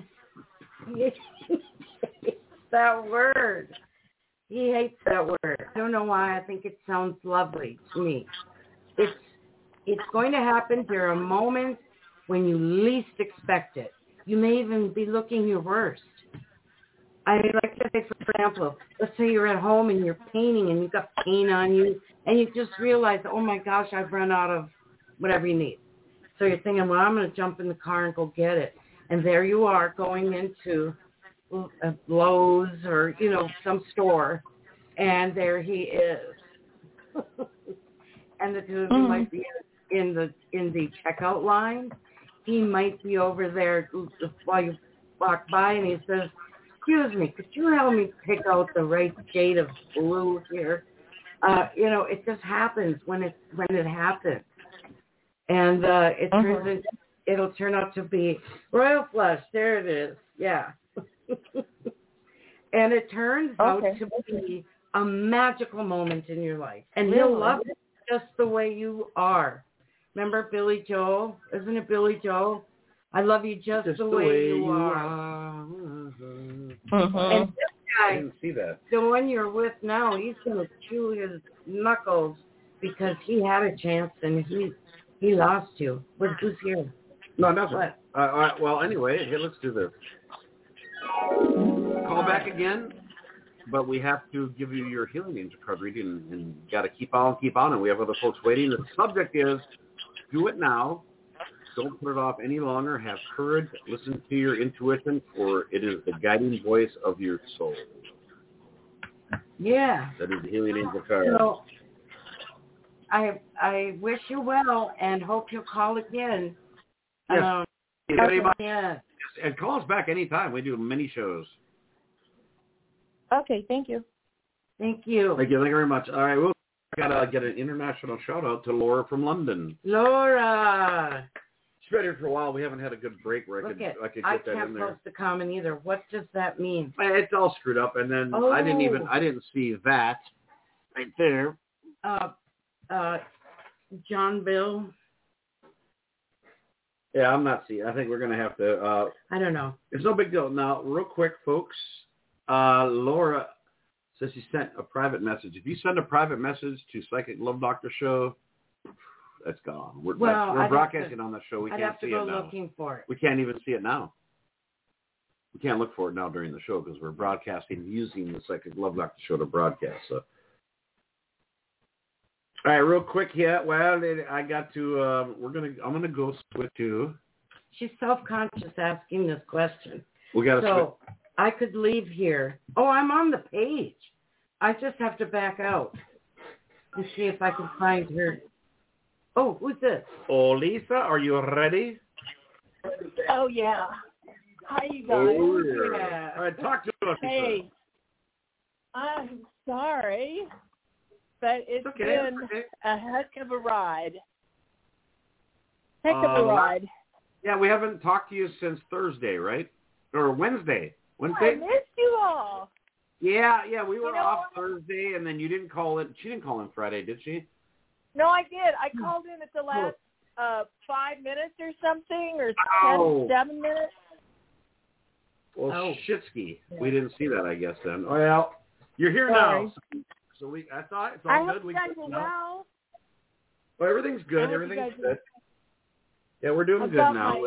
That word. He hates that word. I don't know why. I think it sounds lovely to me. It's going to happen. There are moments when you least expect it. You may even be looking your worst. I like to say, for example, let's say you're at home and you're painting and you've got paint on you, and you just realize, oh my gosh, I've run out of whatever you need. So you're thinking, well, I'm going to jump in the car and go get it. And there you are going into Lowe's or, some store, and there he is. And the two of you might be in the checkout line. He might be over there while you walk by, and he says, excuse me, could you help me pick out the right shade of blue here? It just happens when it happens. And it'll turn out to be royal flush. There it is. Yeah. And it turns out to be a magical moment in your life. And
Really?
he'll love you just the way you are. Remember Billy Joel? Isn't it Billy Joel? I love you just the way you are.
Mm-hmm.
And this
I
guy,
didn't see that.
the one you're with now, he's going to chew his knuckles because he had a chance and he lost you. Who's here?
No, nothing.
What?
Well, anyway, here, let's do this. Call back again, but we have to give you your healing angel card reading, and got to keep on, and we have other folks waiting. The subject is, do it now. Don't put it off any longer. Have courage. Listen to your intuition, for it is the guiding voice of your soul.
Yeah.
That is the healing angel card.
So I wish you well and hope you'll call again.
Yes. Thank you very much.
Yeah.
And call us back anytime. We do many shows.
Okay, thank you.
Thank you.
Thank you very much. All right, we'll gotta get an international shout out to Laura from London.
Laura.
She's been here for a while. We haven't had a good break where I could get
I
that in
can't
there.
post the comment either. What does that mean?
It's all screwed up, and then I didn't see that right there.
John Bill.
Yeah, I'm not seeing. I think we're gonna have to.
I don't know.
It's no big deal. Now, real quick, folks. Laura says she sent a private message. If you send a private message to Psychic Love Doctor Show, that's gone. We're broadcasting on the show. We
I'd
can't
have to
see
go
it now.
looking for it.
We can't even see it now. We can't look for it now during the show because we're broadcasting using the Psychic Love Doctor Show to broadcast. So, all right, real quick. Yeah, well, I got to. I'm gonna go switch to.
She's self-conscious asking this question.
We got to
So I could leave here. Oh, I'm on the page. I just have to back out and see if I can find her. Oh, who's this?
Oh, Lisa, are you ready?
Oh, yeah. Hi, you guys.
Oh, yeah. All right, talk to us.
Hey, I'm sorry, but it's been a heck of a ride. Ride.
Yeah, we haven't talked to you since Thursday, right? Or Wednesday.
I missed you all.
Yeah, we were off Thursday, and then you didn't call in. She didn't call in Friday, did she?
No, I did. I called in at the last 5 minutes or something, or 7 minutes.
Well, shitski. We didn't see that, I guess, then. Well, you're here now. So I thought it's all good.
I hope you guys are well.
Well, everything's good. Everything's good. Yeah, we're doing good now.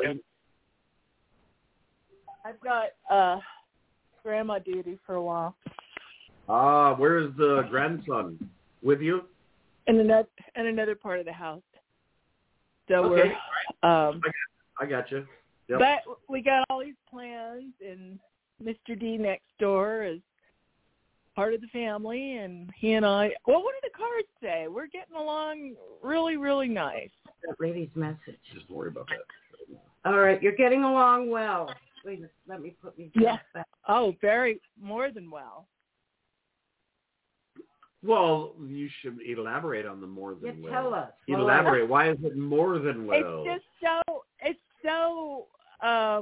I've got grandma duty for a while.
Where's the grandson? With you?
In another part of the house. So
okay.
we're
I got you. Yep.
But we got all these plans, and Mr. D next door is part of the family, and he and I. Well, what did the cards say? We're getting along really, really nice.
That lady's message.
Just don't worry about that.
All right, you're getting along well. Wait, let me put me back.
Oh, very more than well.
Well, you should elaborate on the more than well.
Tell us.
Elaborate. Why is it more than well?
It's so. I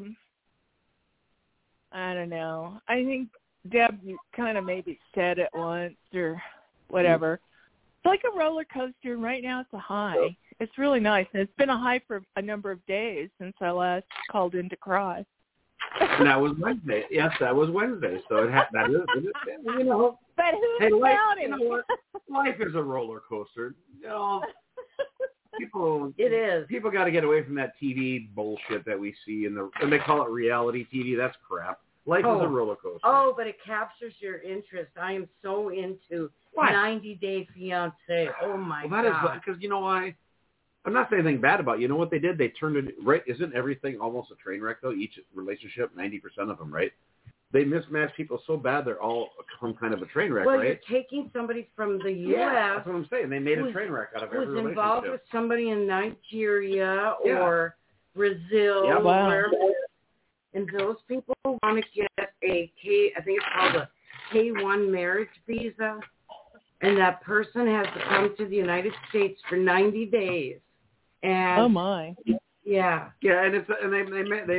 don't know. I think Deb kind of maybe said it once or whatever. It's like a roller coaster, and right now it's a high. It's really nice, and it's been a high for a number of days since I last called in to cry.
And that was Wednesday. Yes, that was Wednesday. So that is, you know.
But who's counting?
You know what? Life is a roller coaster. You know,
it is.
People got to get away from that TV bullshit that we see and they call it reality TV. That's crap. Life is a roller coaster.
Oh, but it captures your interest. I am so into 90 Day Fiancé. Oh my God.
That is because you know why. I'm not saying anything bad about it. You know what they did? They turned it right. Isn't everything almost a train wreck though? Each relationship, 90% of them, right? They mismatch people so bad they're all some kind of a train wreck, right?
Well, you're taking somebody from the U.S.
Yeah, that's what I'm saying. They made a train wreck out of every relationship.
Who's involved with somebody in Nigeria or Brazil.
Yeah,
wow. And those people want to get I think it's called a K-1 marriage visa. And that person has to come to the United States for 90 days. And
oh my.
Yeah.
Yeah, and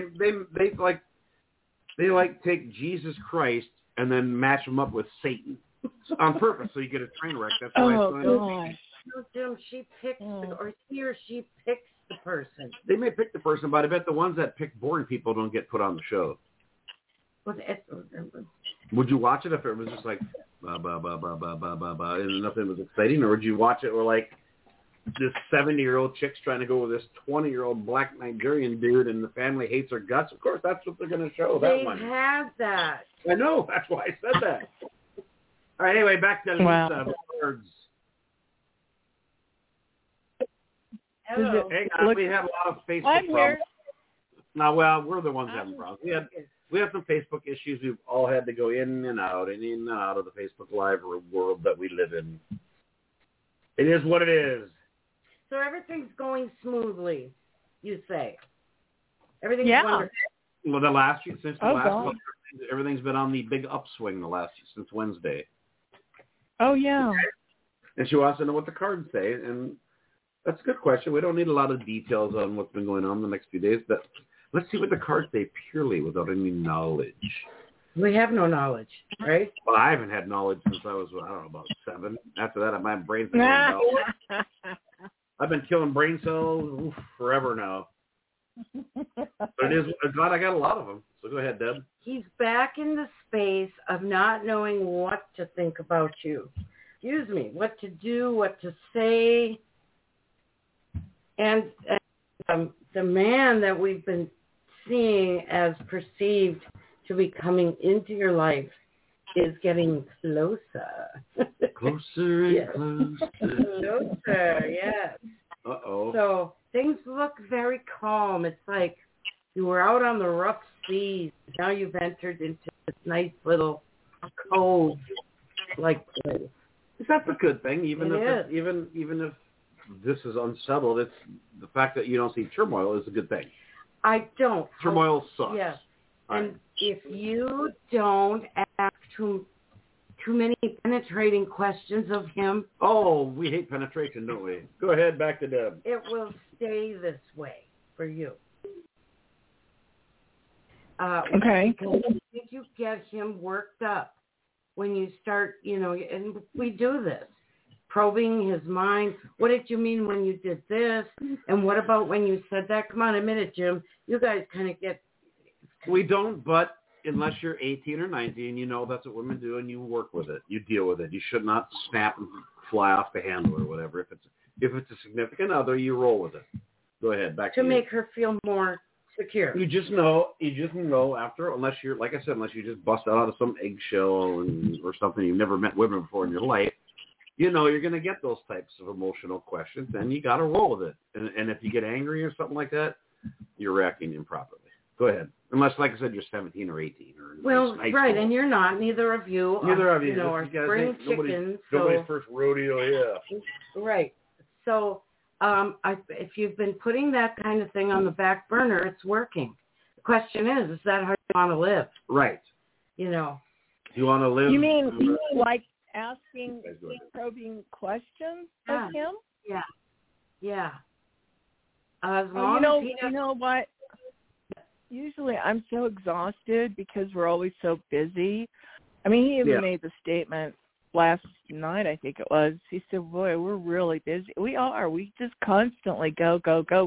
they take Jesus Christ and then match him up with Satan. On purpose, so you get a train wreck. That's why
Oh,
it's
gosh.
No, Jim, she picks, or he or she picks the person.
They may pick the person, but I bet the ones that pick boring people don't get put on the show. Would you watch it if it was just like, ba, ba, ba, ba, ba, ba, ba, ba, and nothing was exciting? Or would you watch it where, like, this 70-year-old chick's trying to go with this 20-year-old black Nigerian dude and the family hates her guts? Of course, that's what they're going to show.
They
that one.
had that.
I know. That's why I said that. All right, anyway, back to Lisa Birds.
Hello.
Hang on, we have a lot of Facebook
I'm
problems.
here.
Now, well, we're the ones having problems. We have some Facebook issues. We've all had to go in and out of the Facebook Live world that we live in. It is what it is.
So everything's going smoothly, you say? Everything's
Yeah.
wonderful.
Well, since the last
God.
month, everything's been on the big upswing since Wednesday.
Oh, yeah.
And she wants to know what the cards say, and that's a good question. We don't need a lot of details on what's been going on the next few days, but let's see what the cards say purely without any knowledge.
We have no knowledge, right?
Well, I haven't had knowledge since I was, I don't know, about 7. After that, my brain's been going down. I've been killing brain cells forever now. But it is, God, I got a lot of them. So go ahead, Deb.
He's back in the space of not knowing what to think about you. Excuse me, what to do, what to say. And the man that we've been seeing as perceived to be coming into your life is getting closer.
Closer and
Yes.
closer.
Closer, yes.
Uh-oh.
So things look very calm. It's like you were out on the rough seas. Now you've entered into this nice little cove like place.
That's a good thing, even
It
if
is.
even if this is unsettled. It's the fact that you don't see turmoil is a good thing.
I don't.
Turmoil sucks.
Yes.
All
And
right.
if you don't ask too many penetrating questions of him,
Oh, we hate penetration, don't we? Go ahead, back to Deb.
it will stay this way for you.
Okay.
Because I think you get him worked up when you start, and we do this, probing his mind. What did you mean when you did this? And what about when you said that? Come on, admit it, Jim. You guys kind of get...
We don't, but unless you're 18 or 19, that's what women do, and you work with it. You deal with it. You should not snap and fly off the handle or whatever. If it's a significant other, you roll with it. Go ahead, back to you.
To make her feel more secure.
You just know after, unless you're, like I said, unless you just bust out of some eggshell or something, you've never met women before in your life, you're going to get those types of emotional questions, and you got to roll with it. And if you get angry or something like that, you're reacting improperly. Go ahead. Unless, like I said, you're 17 or 18 or
Well,
high
right,
school.
and you're not. Neither of you.
Neither of you.
Are
You guys
spring
ain't
chickens.
nobody's first rodeo, yeah.
Right. So if you've been putting that kind of thing on the back burner, it's working. The question is that how you want to live?
Right.
You
You want to live?
You mean like asking probing questions of him?
Yeah. Yeah. As long as he
you know what? Usually I'm so exhausted because we're always so busy. I mean, he even made the statement last night, I think it was. He said, boy, we're really busy. We are. We just constantly go, go, go.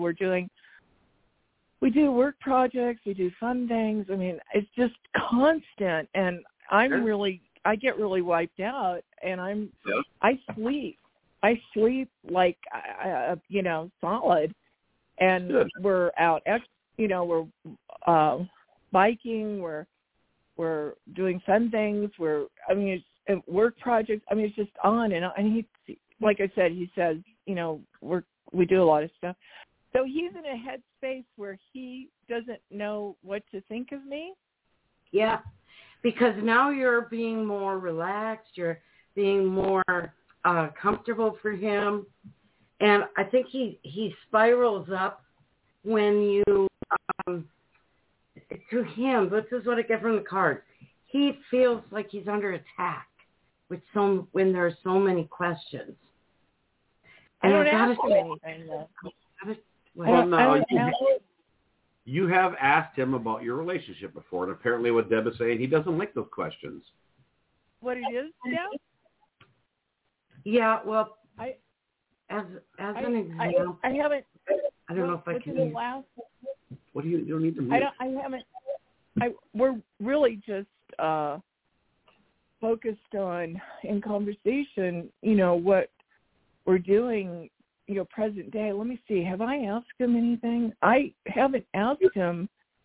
We do work projects. We do fun things. I mean, it's just constant. And I get really wiped out, and I sleep. I sleep like, solid. And we're out, we're biking, we're doing fun things, it's work projects. I mean, it's just on and on. And he, like I said, he says, we do a lot of stuff. So he's in a headspace where he doesn't know what to think of me.
Yeah, because now you're being more relaxed. You're being more comfortable for him. And I think he spirals up when you, to him, this is what I get from the cards. He feels like he's under attack when there are so many questions. And
I don't ask him anything, though.
Well, no, you have asked him about your relationship before, and apparently what Deb is saying, he doesn't like those questions.
what it is, Deb?
Yeah, well,
as
an example,
I haven't.
I don't know if I can.
What do you don't need to move?
I haven't. We're really just focused on in conversation. What we're doing. Present day. Let me see. Have I asked him anything? I haven't asked him.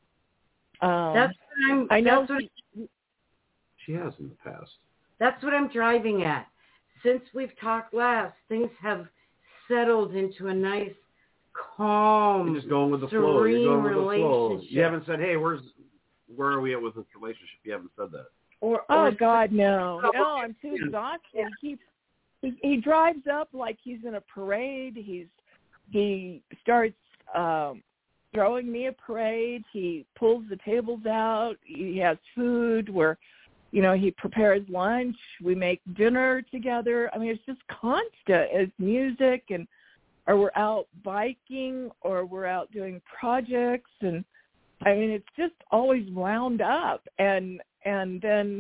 I know.
She has in the past.
That's what I'm driving at. Since we've talked last, things have settled into a nice, calm,
You're just going with the
serene
flow. You're going with the flow.
relationship.
You haven't said, "Hey, where are we at with this relationship?" You haven't said that.
Oh God, no! No, I'm too exhausted. He drives up like he's in a parade. He starts throwing me a parade. He pulls the tables out. He has food where, he prepares lunch. We make dinner together. I mean, it's just constant. It's music, or we're out biking, or we're out doing projects, and I mean, it's just always wound up. And then,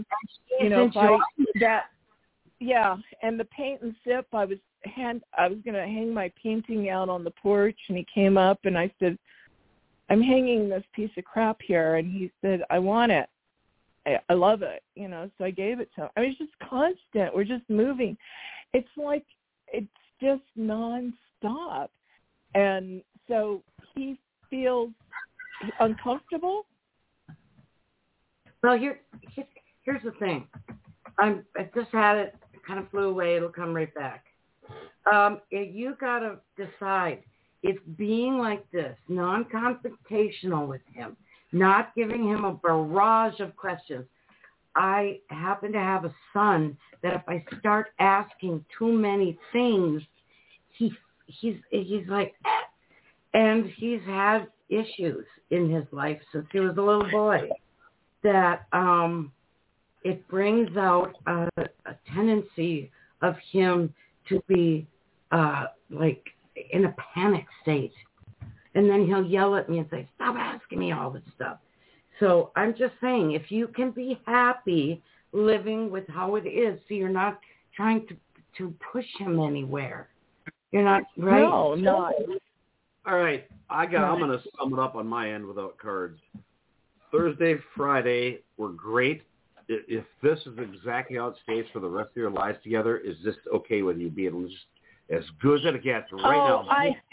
Yeah, and the paint and sip, I was going to hang my painting out on the porch, and he came up, and I said, I'm hanging this piece of crap here, and he said, I want it. I love it, so I gave it to him. I mean, it's just constant. We're just moving. It's like it's just nonstop. And so he feels uncomfortable.
Well, here's the thing. I just had it. Kind of flew away. It'll come right back. You got to decide if being like this, non-confrontational with him, not giving him a barrage of questions. I happen to have a son that if I start asking too many things, he's like, and he's had issues in his life since he was a little boy that it brings out a tendency of him to be like in a panic state. And then he'll yell at me and say, stop asking me all this stuff. So I'm just saying, if you can be happy living with how it is, so you're not trying to push him anywhere. You're not, right?
No, not.
All right. I'm going to sum it up on my end without cards. Thursday, Friday were great. If this is exactly how it stays for the rest of your lives together, is this okay with you being just as good as it gets right now?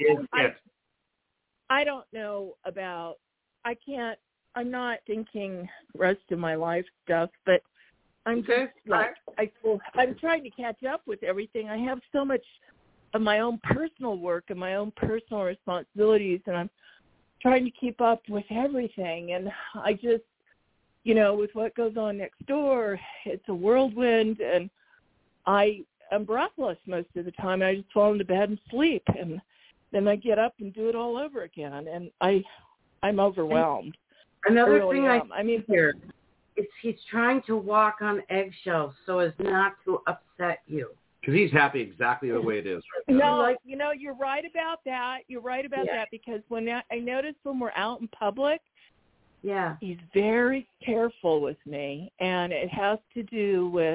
I don't know about, I'm not thinking rest of my life stuff, but I'm just I'm trying to catch up with everything. I have so much of my own personal work and my own personal responsibilities, and I'm trying to keep up with everything. And I just, with what goes on next door, it's a whirlwind, and I am breathless most of the time. I just fall into bed and sleep, and then I get up and do it all over again, and I'm overwhelmed.
Another
really
thing
am.
I mean here is he's trying to walk on eggshells so as not to upset you.
Because he's happy exactly the way it is right now.
No, you're right about that. You're right about that, because when I notice when we're out in public, he's very careful with me, and it has to do with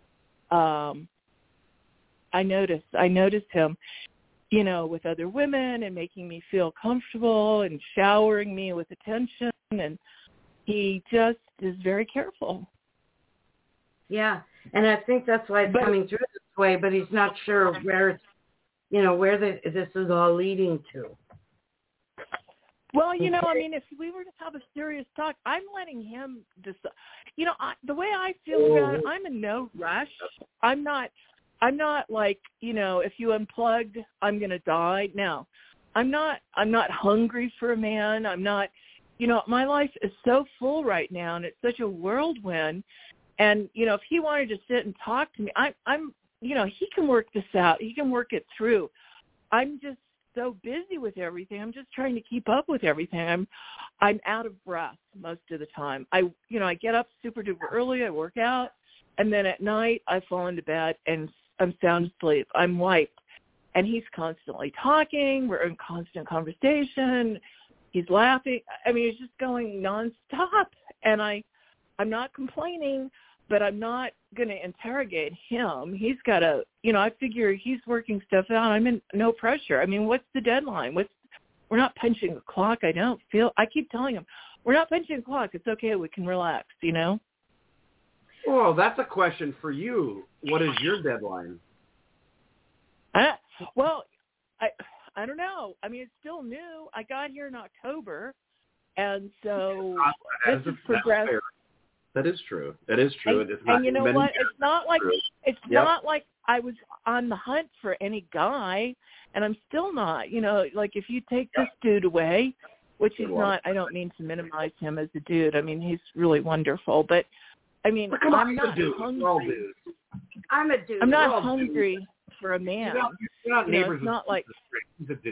I notice him, with other women and making me feel comfortable and showering me with attention, and he just is very careful.
Yeah, and I think that's why it's coming through this way, but he's not sure where it's, where this is all leading to.
Well, I mean, if we were to have a serious talk, I'm letting him decide. The way I feel about it, I'm in no rush. I'm not like, if you unplug, I'm going to die. No, I'm not hungry for a man. I'm not, my life is so full right now, and it's such a whirlwind. And, if he wanted to sit and talk to me, I'm he can work this out. He can work it through. I'm just so busy with everything. I'm just trying to keep up with everything. I'm out of breath most of the time. I get up super duper early. I work out, and then at night I fall into bed and I'm sound asleep. I'm wiped, and he's constantly talking. We're in constant conversation. He's laughing. I mean, it's just going nonstop, and I'm not complaining. but I'm not going to interrogate him. He's got to, you know, I figure he's working stuff out. I'm in no pressure. I mean, what's the deadline? We're not punching the clock. I keep telling him, we're not punching the clock. It's okay. We can relax, you know?
Well, that's a question for you. What is your deadline?
I don't know. I mean, it's still new. I got here in October, and so this has progressed.
That is true. That is true.
And you know what? It's not like I was on the hunt for any guy, and I'm still not. You know, like if you take this dude away, which he's not, I don't mean to minimize him as a dude. I mean, he's really wonderful, but I mean, I'm not hungry.
I'm a dude.
I'm not hungry for a man.
You're not neighbors.
It's not like
he's a dude.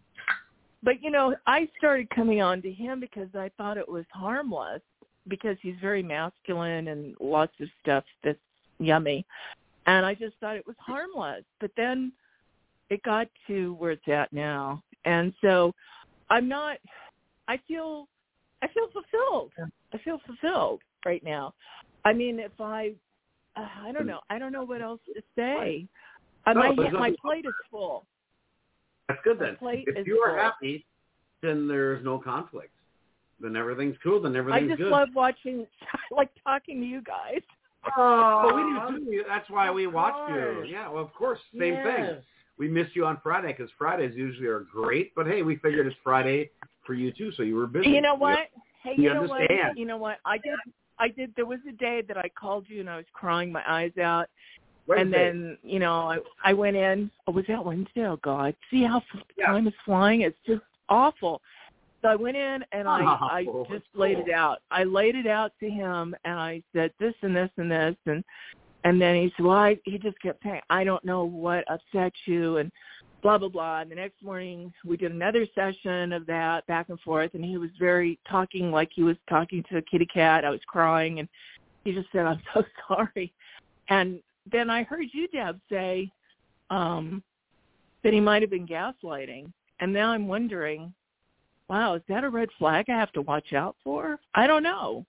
But you know, I started coming on to him because I thought it was harmless, because he's very masculine and lots of stuff that's yummy, and I just thought it was harmless. But then it got to where it's at now, and so I'm not. I feel fulfilled. I feel fulfilled right now. I mean, if I don't know. I don't know what else to say. My plate is full.
That's good then. If you are happy, then there's no conflict. Then everything's cool. Then everything's good.
I just love watching, like talking to you guys.
Oh, we do too. That's why we watch you. Yeah, well, of course, same thing. We missed you on Friday because Fridays usually are great. But hey, we figured it's Friday for you too, so you were busy.
You know what? Hey,
you understand.
You know what? I did. There was a day that I called you and I was crying my eyes out.
Wednesday.
And then, you know, I went in. Oh, was that Wednesday? Oh, God. See how time is flying? It's just awful. So I went in and I just laid it out. I laid it out to him, and I said this and this and this. And then he said, well, he just kept saying, I don't know what upset you, and blah, blah, blah. And the next morning we did another session of that back and forth, and he was talking like he was talking to a kitty cat. I was crying, and he just said, I'm so sorry. And then I heard you, Deb, say that he might have been gaslighting. And now I'm wondering, wow, is that a red flag I have to watch out for? I don't know.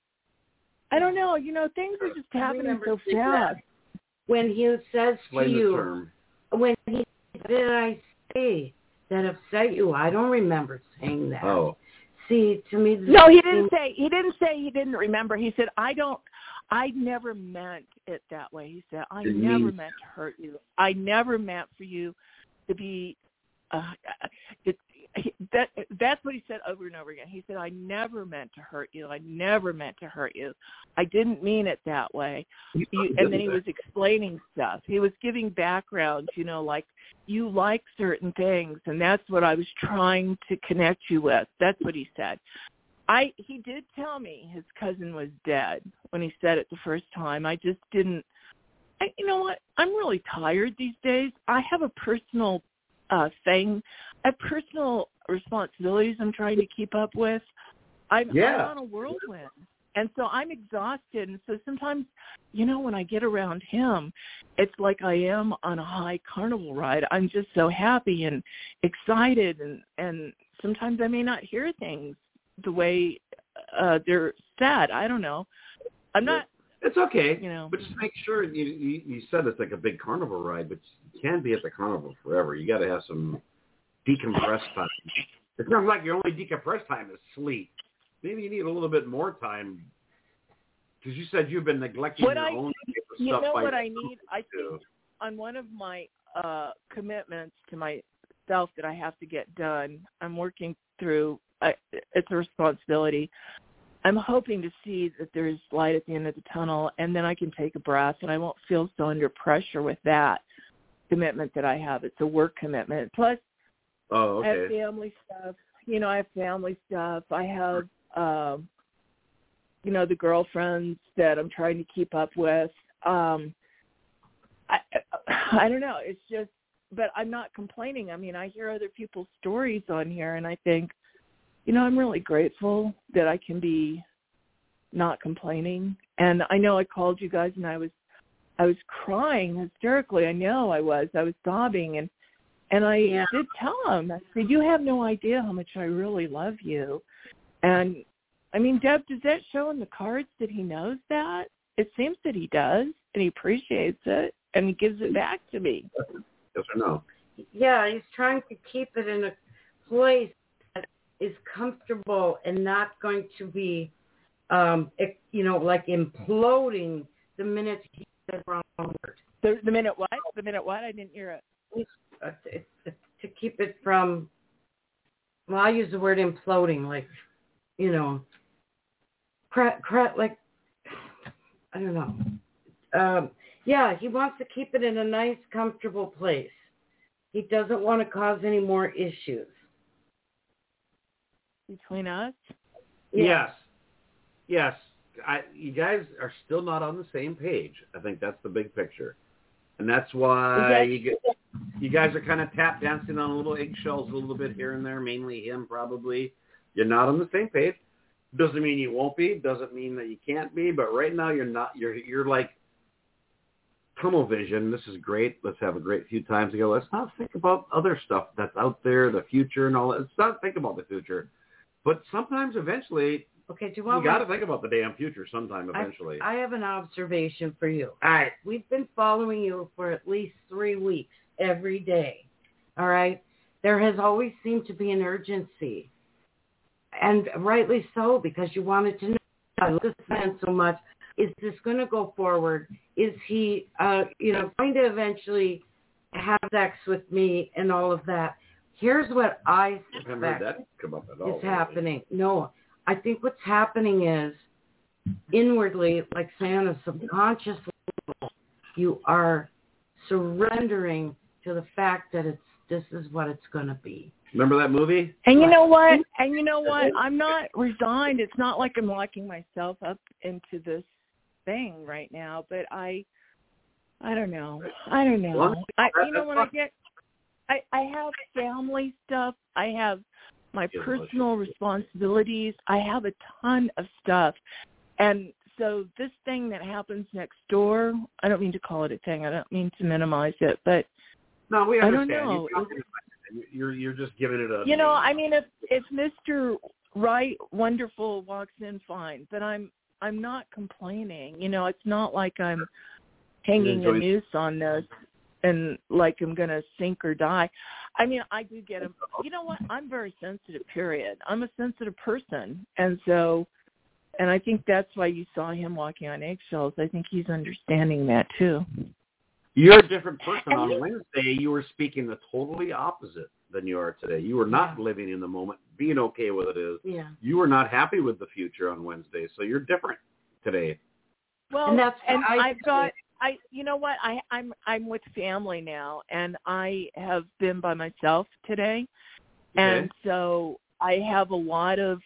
You know, things are just happening so fast.
When he says
Explain
to you, when he did I say that upset you? I don't remember saying that.
Oh.
See, to me...
No, he didn't say he didn't remember. He said, I never meant it that way. He said, I never meant to hurt you. I never meant for you to be... that's what he said over and over again. He said, I never meant to hurt you. I never meant to hurt you. I didn't mean it that way. And then he was explaining stuff. He was giving background, you know, like you like certain things, and that's what I was trying to connect you with. That's what he said. He did tell me his cousin was dead when he said it the first time. I just didn't. You know what? I'm really tired these days. I have a personal thing. I have personal responsibilities I'm trying to keep up with. I'm on a whirlwind. And so I'm exhausted. And so sometimes, you know, when I get around him, it's like I am on a high carnival ride. I'm just so happy and excited. And sometimes I may not hear things the way they're said. I don't know. I'm not.
It's okay.
You know.
But just make sure you said it's like a big carnival ride, but you can't be at the carnival forever. You got to have some decompress time. It's not like your only decompress time is sleep. Maybe you need a little bit more time, because you said you've been neglecting your own stuff.
You know what I need? I think on one of my commitments to myself that I have to get done, I'm working through, it's a responsibility. I'm hoping to see that there's light at the end of the tunnel, and then I can take a breath, and I won't feel so under pressure with that commitment that I have. It's a work commitment. Plus, I have family stuff. You know, I have family stuff. I have, you know, the girlfriends that I'm trying to keep up with. I don't know. It's just, but I'm not complaining. I mean, I hear other people's stories on here, and I think, you know, I'm really grateful that I can be not complaining. And I know I called you guys, and I was crying hysterically. I know I was sobbing, and I did tell him, I said, you have no idea how much I really love you. And I mean, Deb, does that show in the cards that he knows that? it seems that he does, and he appreciates it, and he gives it back to me.
Yes or no?
Yeah, he's trying to keep it in a place that is comfortable and not going to be, like imploding the minute he says the wrong word.
The minute what? The minute what? I didn't hear it.
To keep it from, well, I use the word imploding, like, like, I don't know. He wants to keep it in a nice, comfortable place. He doesn't want to cause any more issues.
Between us?
Yes. You guys are still not on the same page. I think that's the big picture. And that's why you guys are kind of tap dancing on little eggshells a little bit here and there, mainly him probably. You're not on the same page. Doesn't mean you won't be. Doesn't mean that you can't be. But right now you're not. You're like tunnel vision. This is great. Let's have a great few times together. Let's not think about other stuff that's out there, the future and all that. Let's not think about the future. But sometimes eventually,
okay, you
got to think about the damn future sometime eventually.
I have an observation for you.
All right.
We've been following you for at least 3 weeks every day. All right? There has always seemed to be an urgency. And rightly so, because you wanted to know, I love this man so much. Is this going to go forward? Is he, going to eventually have sex with me and all of that? Here's what I suspect is happening. No, I think what's happening is inwardly, like saying a subconscious level, you are surrendering to the fact that this is what it's going to be.
Remember that movie?
And you know what? I'm not resigned. It's not like I'm locking myself up into this thing right now, but I don't know. I have family stuff. I have my personal responsibilities. I have a ton of stuff. And so this thing that happens next door, I don't mean to call it a thing. I don't mean to minimize it, but
no, we understand.
I don't know.
You're just giving it a...
if Mr. Right, wonderful, walks in, fine. But I'm not complaining. It's not like I'm hanging a noose on this and like I'm going to sink or die. I mean, I do get him. You know what? I'm very sensitive, period. I'm a sensitive person. And I think that's why you saw him walking on eggshells. I think he's understanding that too.
You're a different person. On Wednesday, you were speaking the totally opposite than you are today. You were not living in the moment, being okay with it is.
Yeah.
You were not happy with the future on Wednesday, so you're different today.
Well, I'm with family now, and I have been by myself today, and so I have a lot of.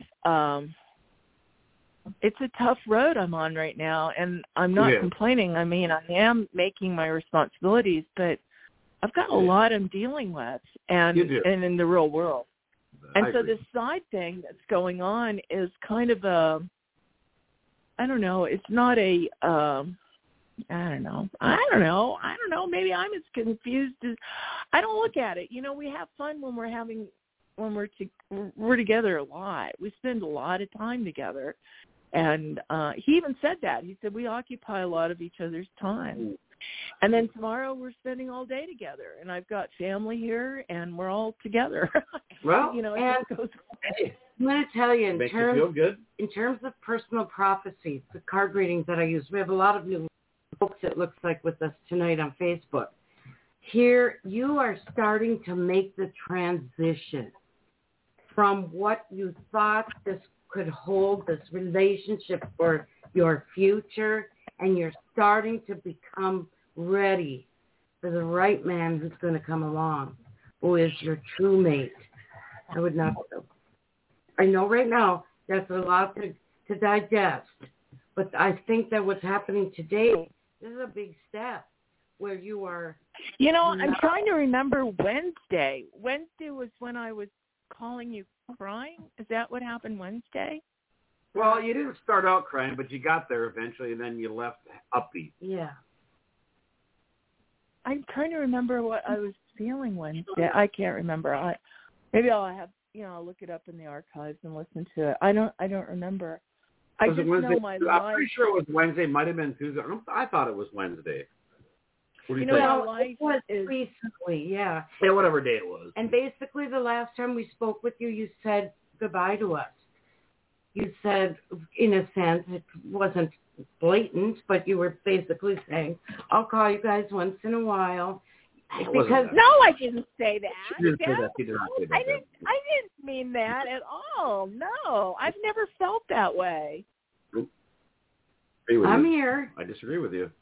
It's a tough road I'm on right now, and I'm not complaining. I mean, I am making my responsibilities, but I've got a lot I'm dealing with, and in the real world. And so this side thing that's going on is kind of I don't know. It's not a, I don't know. Maybe I'm as confused as, I don't look at it. We have fun when we're together a lot. We spend a lot of time together. And he even said that. He said, we occupy a lot of each other's time. And then tomorrow we're spending all day together. And I've got family here, and we're all together.
Well,
I'm going to tell you, in terms of personal prophecies, the card readings that I use, we have a lot of new folks, it looks like, with us tonight on Facebook. Here, you are starting to make the transition from what you thought this could hold, this relationship for your future, and you're starting to become ready for the right man who's going to come along, who is your true mate. I would not. I know right now that's a lot to digest, but I think that what's happening today, this is a big step where you are.
I'm trying to remember Wednesday. Wednesday was when I was calling you crying. Is that what happened Wednesday?
Well, you didn't start out crying, but you got there eventually, and then you left upbeat.
Yeah.
I'm trying to remember what I was feeling Wednesday. I can't remember. Maybe I'll have, I'll look it up in the archives and listen to it. I don't remember. I
Was
just
it Wednesday?
know my
I'm
life.
pretty sure it was Wednesday. Might have been Tuesday. I thought it was Wednesday. What do you
You know,
think?
my
No,
life
it was
is
recently, yeah.
Yeah, whatever day it was.
And basically the last time we spoke with you, you said goodbye to us. You said, in a sense, it wasn't blatant, but you were basically saying, I'll call you guys once in a while.
It wasn't
Because
that.
No, I didn't say that.
She didn't say
Deb.
that. She did not say that.
I didn't mean that at all. No, I've never felt that way.
Agree with
I'm
you.
here.
I disagree with you.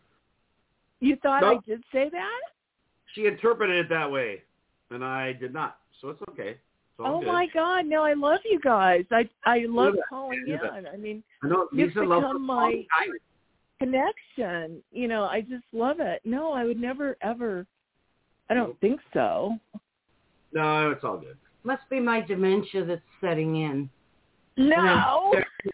You thought
Nope.
I did say that?
She interpreted it that way, and I did not. So it's okay. It's all
Oh
good.
my God! No, I love you guys. I love
that.
calling
Do
in.
that.
I mean,
I know
you've
Lisa loves
become
her
my
time.
connection. You know, I just love it. No, I would never ever. I don't think so.
No, it's all good.
Must be my dementia that's setting in.
No.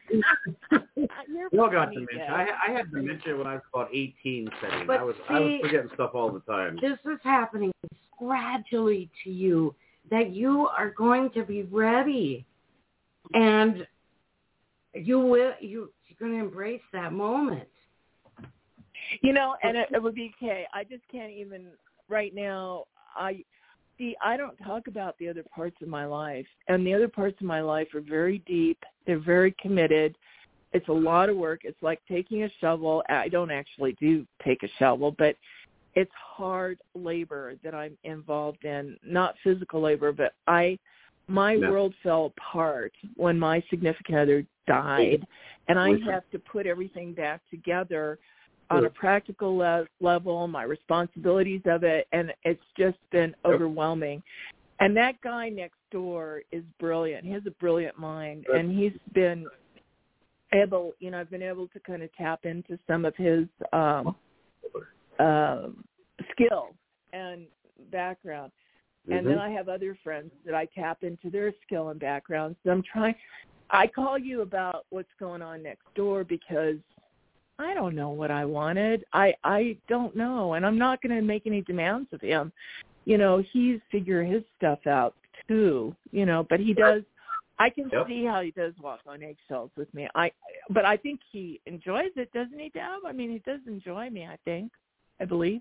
You're
We all got
funny,
dementia.
Deb.
I had dementia when I was about 18 setting.
But
I was
see,
forgetting stuff all the time.
This is happening gradually to you, that you are going to be ready. And you're going to embrace that moment.
You know, and it would be okay. I just can't even right now. I don't talk about the other parts of my life, and the other parts of my life are very deep. They're very committed. It's a lot of work. It's like taking a shovel. I don't actually do take a shovel, but it's hard labor that I'm involved in. Not physical labor, but my world fell apart when my significant other died, and I have to put everything back together on a practical level, my responsibilities of it, and it's just been overwhelming. And that guy next door is brilliant. He has a brilliant mind, and he's been able, you know, I've been able to kind of tap into some of his skills and background. And then I have other friends that I tap into their skill and background. So I call you about what's going on next door because I don't know what I wanted. I don't know, and I'm not going to make any demands of him. You know, he's figuring his stuff out too, you know, but he does. I can see how he does walk on eggshells with me. But I think he enjoys it, doesn't he, Deb? I mean, he does enjoy me, I believe.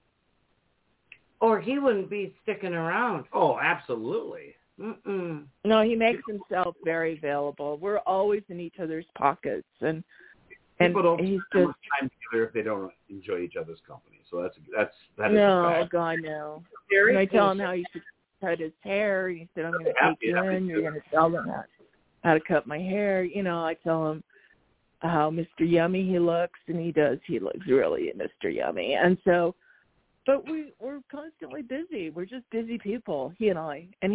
Or he wouldn't be sticking around.
Oh, absolutely.
Mm-mm.
No, he makes himself very available. We're always in each other's pockets, and
People don't
he's
spend
just
much time together if they don't enjoy each other's company. So that is
no,
a fact.
God, no.
Very
And I tell him
patient.
how he should cut his hair. He said, I'm going to take you in. You're going to tell them how to cut my hair. You know, I tell him how Mr. Yummy he looks, and he does. He looks really Mr. Yummy. And so, but we're constantly busy. We're just busy people, he and I. And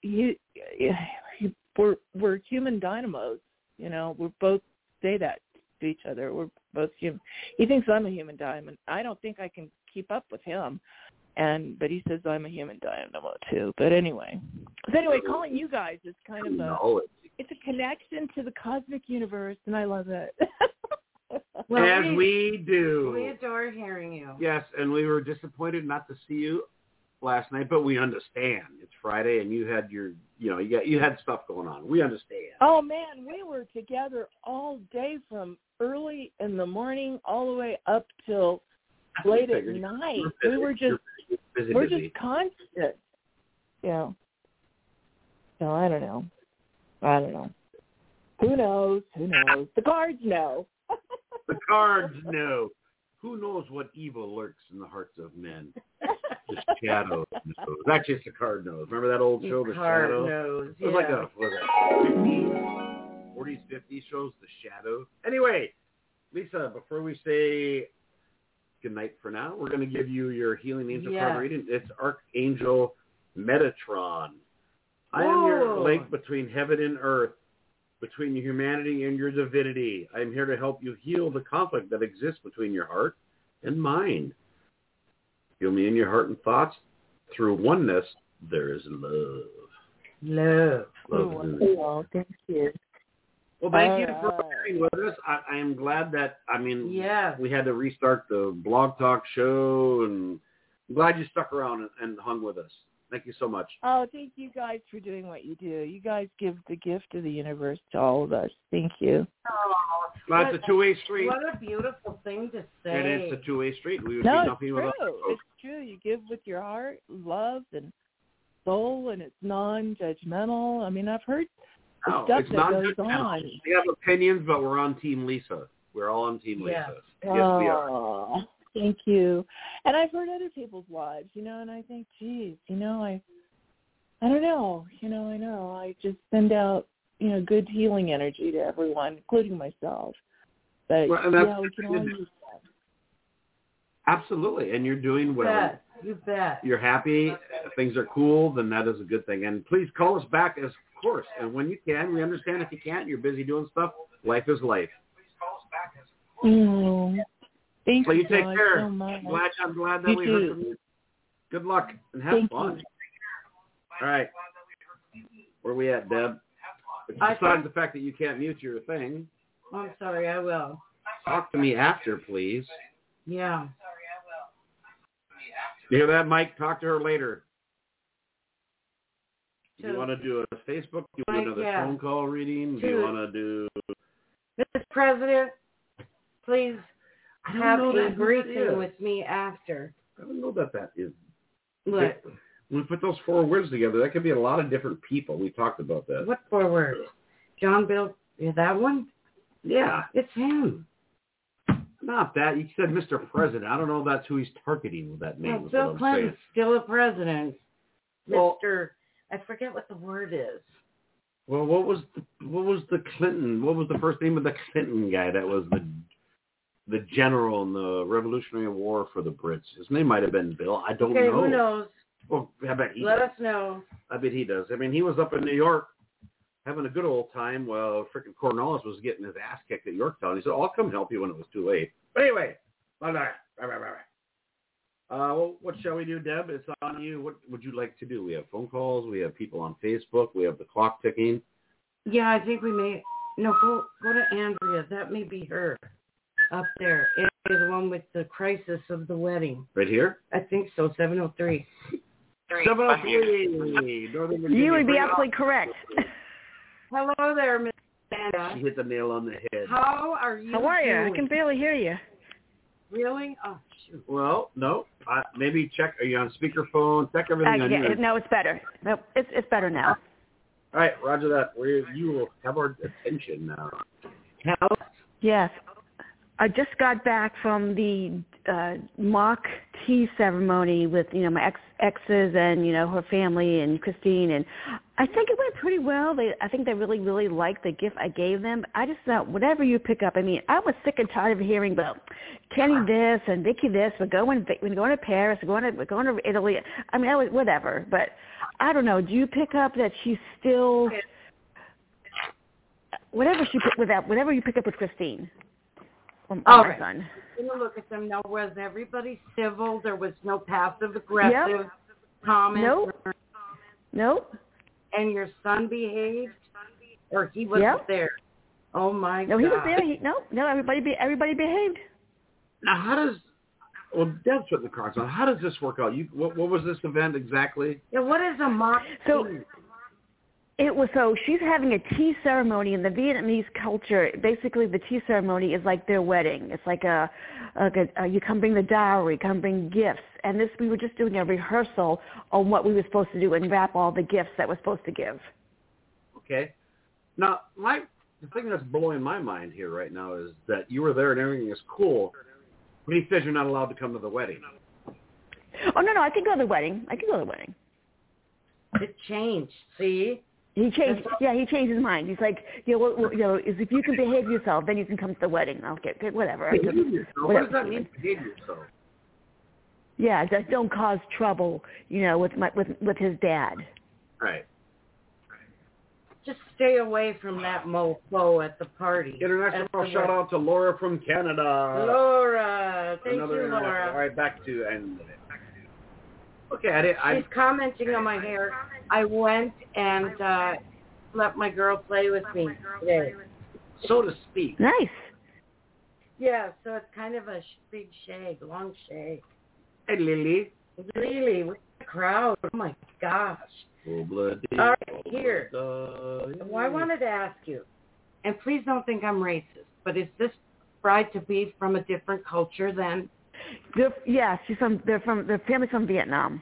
we're human dynamos. You know, we both say that to each other. We're both human. He thinks I'm a human dynamo. I don't think I can keep up with him. But he says I'm a human dynamo too. But anyway, calling you guys is kind of it's a connection to the cosmic universe, and I love it.
Well,
As we do.
We adore hearing you.
Yes, and we were disappointed not to see you last night, but we understand. It's Friday, and you had you had stuff going on. We understand.
Oh man, we were together all day from early in the morning all the way up till late at night. We were just just constant. Yeah. So I don't know. Who knows? The cards know.
The cards know. Who knows what evil lurks in the hearts of men? The shadow knows. Actually, it's the card knows. Remember that old show, The
Card
Shadow?
knows.
It was like a 40s, 50s shows, The Shadow. Anyway, Lisa, before we say good night for now, we're going to give you your Healing Angel card reading. It's Archangel Metatron. I am your link between heaven and earth, between your humanity and your divinity. I am here to help you heal the conflict that exists between your heart and mind. Heal me in your heart and thoughts. Through oneness, there is love.
Love.
Oh, thank you.
Well, thank you for being with us. I am glad that, we had to restart the Blog Talk show, and I'm glad you stuck around and hung with us. Thank you so much.
Oh, thank you guys for doing what you do. You guys give the gift of the universe to all of us. Thank you.
Oh,
Well, it's a two-way street.
What a beautiful thing to say.
And it's a two-way street. We would
No,
be
it's
nothing
true.
without folks.
It's true. You give with your heart, love, and soul, and it's non-judgmental. I mean, I've heard the stuff
it's
that
not
goes
judgmental.
on.
We have opinions, but we're on Team Lisa. We're all on Team Lisa. Yes, we are.
Oh, thank you. And I've heard other people's lives, and I think, geez, I don't know. I know. I just send out, good healing energy to everyone, including myself. But, we can all use that.
Absolutely. And you're doing well.
You bet.
You're happy. Things are cool. Then that is a good thing. And please call us back, of course. And when you can, we understand if you can't, you're busy doing stuff. Life is life.
Thank
you.
You
Take care.
So much.
I'm glad that we heard from you. Good luck and have fun.
You.
All right. Where are we at, Deb? Besides the fact that you can't mute your thing.
I'm sorry, I will.
Talk to me after, please.
Yeah.
You hear that, Mike? Talk to her later. Do you want to do a Facebook? Do you want another phone call reading? Do you want to do...
Mr. President, please have a briefing with me after.
I don't know that is.
What?
When we put those 4 words together, that could be a lot of different people. We talked about that.
What 4 words? John Bill, is that one?
Yeah.
It's him.
Not that. You said Mr. President. I don't know if that's who he's targeting with that name.
Well, Bill Clinton's still a president. Mr. I forget what the word is.
Well, what was the Clinton? What was the first name of the Clinton guy that was the general in the Revolutionary War for the Brits? His name might have been Bill. I don't know.
Who knows?
Well, I bet he
Let
does.
us know.
I bet he does. I mean, he was up in New York having a good old time while frickin' Cornwallis was getting his ass kicked at Yorktown. He said, I'll come help you when it was too late. But anyway, what shall we do, Deb? It's on you. What would you like to do? We have phone calls. We have people on Facebook. We have the clock ticking.
Yeah, I think we may. No, go to Andrea. That may be her up there. Andrea, the one with the crisis of the wedding.
Right here?
I think so, 703.
703. Northern Virginia.
You would be absolutely correct.
Hello there, Miss Amanda.
She hit the nail on the head.
How are you
I can barely hear you.
Really? Oh, shoot.
Well, no. Maybe check. Are you on speakerphone? Check everything on yours.
No, it's better. No, it's better now.
All right, roger that. You will have our attention now.
Yes. I just got back from the mock tea ceremony with, my exes and, her family and Christine, and I think it went pretty well. I think they really, really liked the gift I gave them. I just thought, whatever you pick up, I was sick and tired of hearing about Kenny this and Vicky this. We're going to Paris. We're going to Italy. Whatever. But I don't know. Do you pick up that she's still whatever you pick up with Christine?
My son. I'm going to look at them now. Was everybody civil? There was no passive-aggressive comments?
Nope.
And your son behaved? Or he wasn't there? Oh, my God.
No, he was there. No, everybody behaved.
Now, Deb's putting the cards on. How does this work out? What was this event exactly?
Yeah, what is a mock tea?
She's having a tea ceremony in the Vietnamese culture. Basically, the tea ceremony is like their wedding. It's like you come bring the dowry, come bring gifts. And we were just doing a rehearsal on what we were supposed to do and wrap all the gifts that we're supposed to give.
Okay. Now, the thing that's blowing my mind here right now is that you were there and everything is cool, but he says you're not allowed to come to the wedding.
Oh, no, I can go to the wedding.
It changed, see?
He changed. Yeah, he changed his mind. He's like, if you can behave yourself, then you can come to the wedding. Okay, whatever.
What does that mean, behave yourself?
Yeah, just don't cause trouble, with his dad.
Right.
Just stay away from that mofo at the party.
International shout out to Laura from Canada.
Laura, thank you, Laura.
All right, back to Okay,
She's commenting on my hair. I went and let my girl play with me today.
So to speak.
Nice.
Yeah, so it's kind of a big shag, long shag.
Hey, Lily.
Lily, what's crowd. Oh my gosh.
Full-blooded.
All right, here.
Full-blooded.
Well, I wanted to ask you, and please don't think I'm racist, but is this bride-to-be from a different culture than?
Yeah, their family's from Vietnam.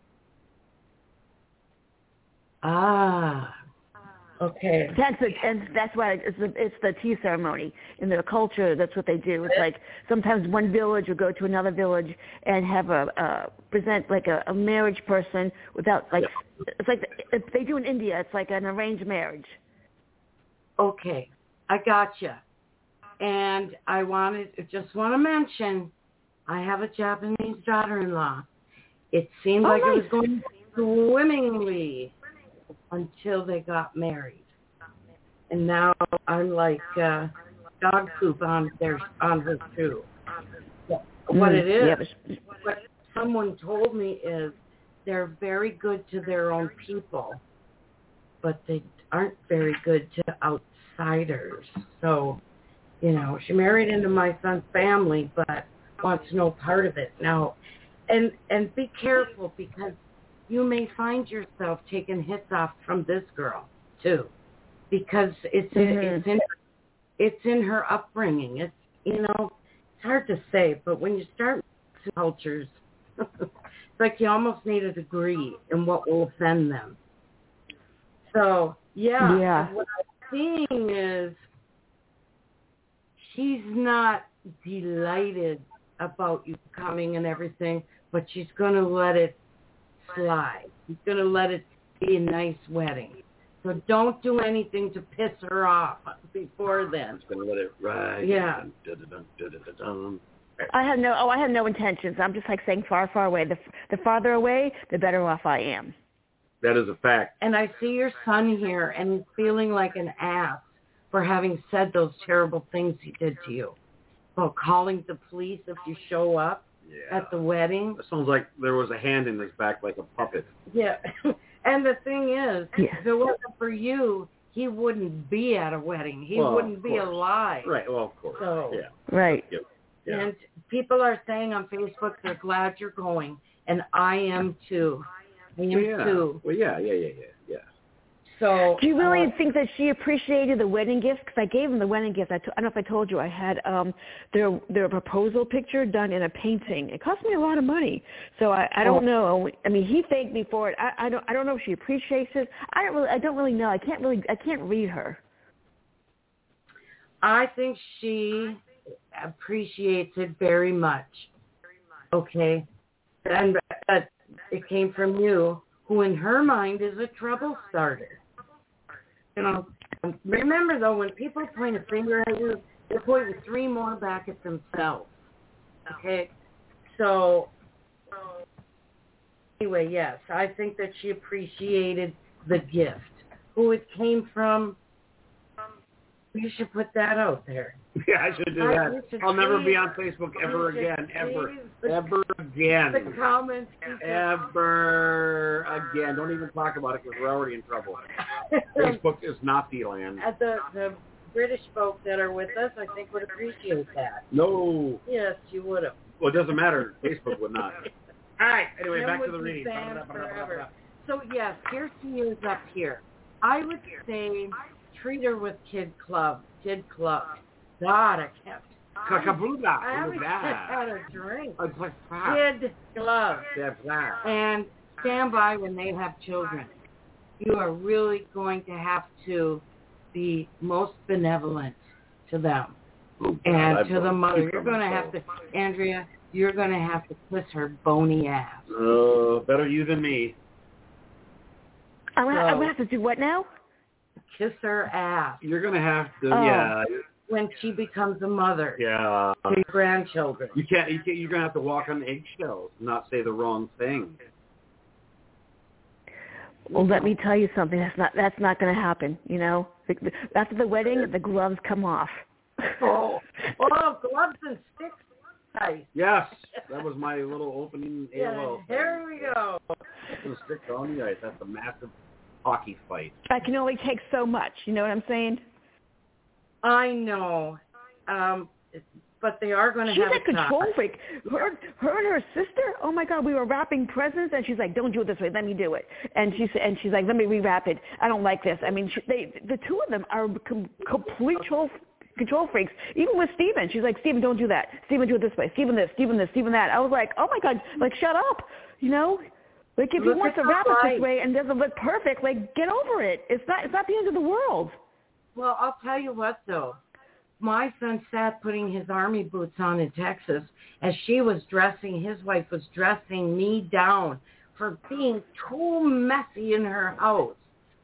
Ah, okay.
That's why it's the tea ceremony in their culture. That's what they do. It's like sometimes one village will go to another village and have present like a marriage person without like it's like if they do in India. It's like an arranged marriage.
Okay, I gotcha. And I just want to mention, I have a Japanese daughter-in-law. It seemed like it was going swimmingly until they got married, and now I'm like dog poop on her shoe. What it is, what someone told me is they're very good to their own people, but they aren't very good to outsiders. So, she married into my son's family, but wants no part of it now. And be careful, because you may find yourself taking hits off from this girl too, because it's in her upbringing. It's hard to say, but when you start cultures, it's like you almost need a degree in what will offend them. So yeah. What I'm seeing is she's not delighted about you coming and everything, but she's going to let it slide. She's going to let it be a nice wedding. So don't do anything to piss her off before then.
She's going to let it ride.
Yeah.
I have no intentions. I'm just like saying far, far away. The farther away, the better off I am.
That is a fact.
And I see your son here, and he's feeling like an ass for having said those terrible things he did to you. Well, calling the police if you show up at the wedding.
It sounds like there was a hand in his back like a puppet.
Yeah. And the thing is, if it wasn't for you, he wouldn't be at a wedding. He wouldn't be alive.
Right. Well, of course.
So,
right.
Yeah.
And people are saying on Facebook they're glad you're going, and I am too. I am too.
Well, yeah.
So,
do you really think that she appreciated the wedding gift? Because I gave him the wedding gift. I don't know if I told you. I had their proposal picture done in a painting. It cost me a lot of money, so I don't know. I mean, he thanked me for it. I don't know if she appreciates it. I don't really know. I can't read her.
I think she appreciates it very much. Okay, and it came from you, who in her mind is a trouble starter. Remember, though, when people point a finger at you, they're pointing 3 more back at themselves. Okay? So, anyway, yes, I think that she appreciated the gift. Who it came from, you should put that out there.
Yeah, I should do that. I'll never be on Facebook ever again. Ever again.
The comments.
Ever again. Don't even talk about it, because we're already in trouble. Facebook is Nazi land.
The British folk that are with us, I think, would appreciate that.
No.
Yes, you would have.
Well, it doesn't matter. Facebook would not. All right. Anyway,
Jim
back to the
would be
reading.
banned forever. So, yes, here she is up here. I would say treat her with Kid Club. God, I can't. I haven't had a drink. Kid Glove. And stand by when they have children. You are really going to have to be most benevolent to them. And to the mother. You're going to have to, Andrea, you're going to have to kiss her bony ass.
Better you than me.
I'm going to have to do what now?
Kiss her ass.
You're going to have to,
when she becomes a mother.
Yeah.
To your grandchildren.
You can't, you're going to have to walk on eggshells, not say the wrong thing.
Well,
let me tell you something. That's not going to happen. After the wedding, the gloves come off.
Gloves and sticks. Nice.
Yes, that was my little opening.
Here we go.
The sticks on the ice. That's a massive hockey fight.
I can only take so much. You know what I'm saying?
I know. but they are going to
She's
have
a control freak. Her and her sister. Oh my God, we were wrapping presents, and she's like, "Don't do it this way. Let me do it." And she's like, "Let me rewrap it. I don't like this." I mean, the two of them are complete control freaks. Even with Steven, she's like, "Steven, don't do that. Steven, do it this way. Steven, this. Steven, this. Steven, that." I was like, "Oh my God, like shut up," you know. Like if he wants to wrap it this way and doesn't look perfect, like get over it. It's not the end of the world.
Well, I'll tell you what though. My son sat putting his army boots on in Texas as she was dressing, his wife was dressing me down for being too messy in her house.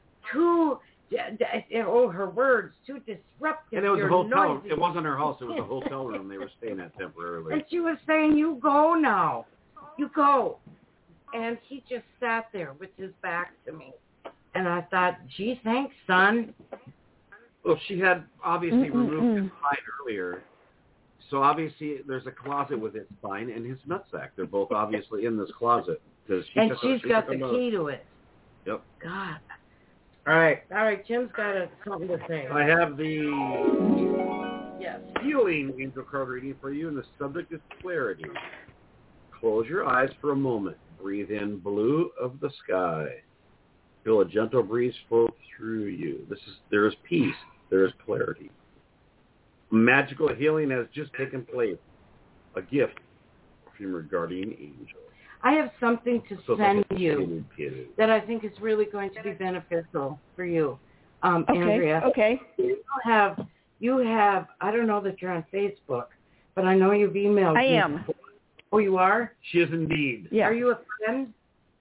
Her words, too disruptive.
And it was a hotel.
Noisy.
It wasn't her house. It was a hotel room they were staying at temporarily.
And she was saying, "You go now. You go." And he just sat there with his back to me. And I thought, gee, thanks, son.
Well, she had obviously removed his spine earlier. So obviously there's a closet with his spine and his nutsack. They're both obviously in this closet.
And she's got the key to it.
Yep.
God. All right, Jim's got something to say.
I have the healing angel card reading for you, and the subject is clarity. Close your eyes for a moment. Breathe in blue of the sky. Feel a gentle breeze flow through you. There is peace. There is clarity. Magical healing has just taken place. A gift from your guardian angel.
I have something to send you that I think is really going to be beneficial for you, Andrea.
Okay.
You have. I don't know that you're on Facebook, but I know you've emailed.
I am.
Before. Oh, you are?
She is indeed.
Yeah.
Are you a friend?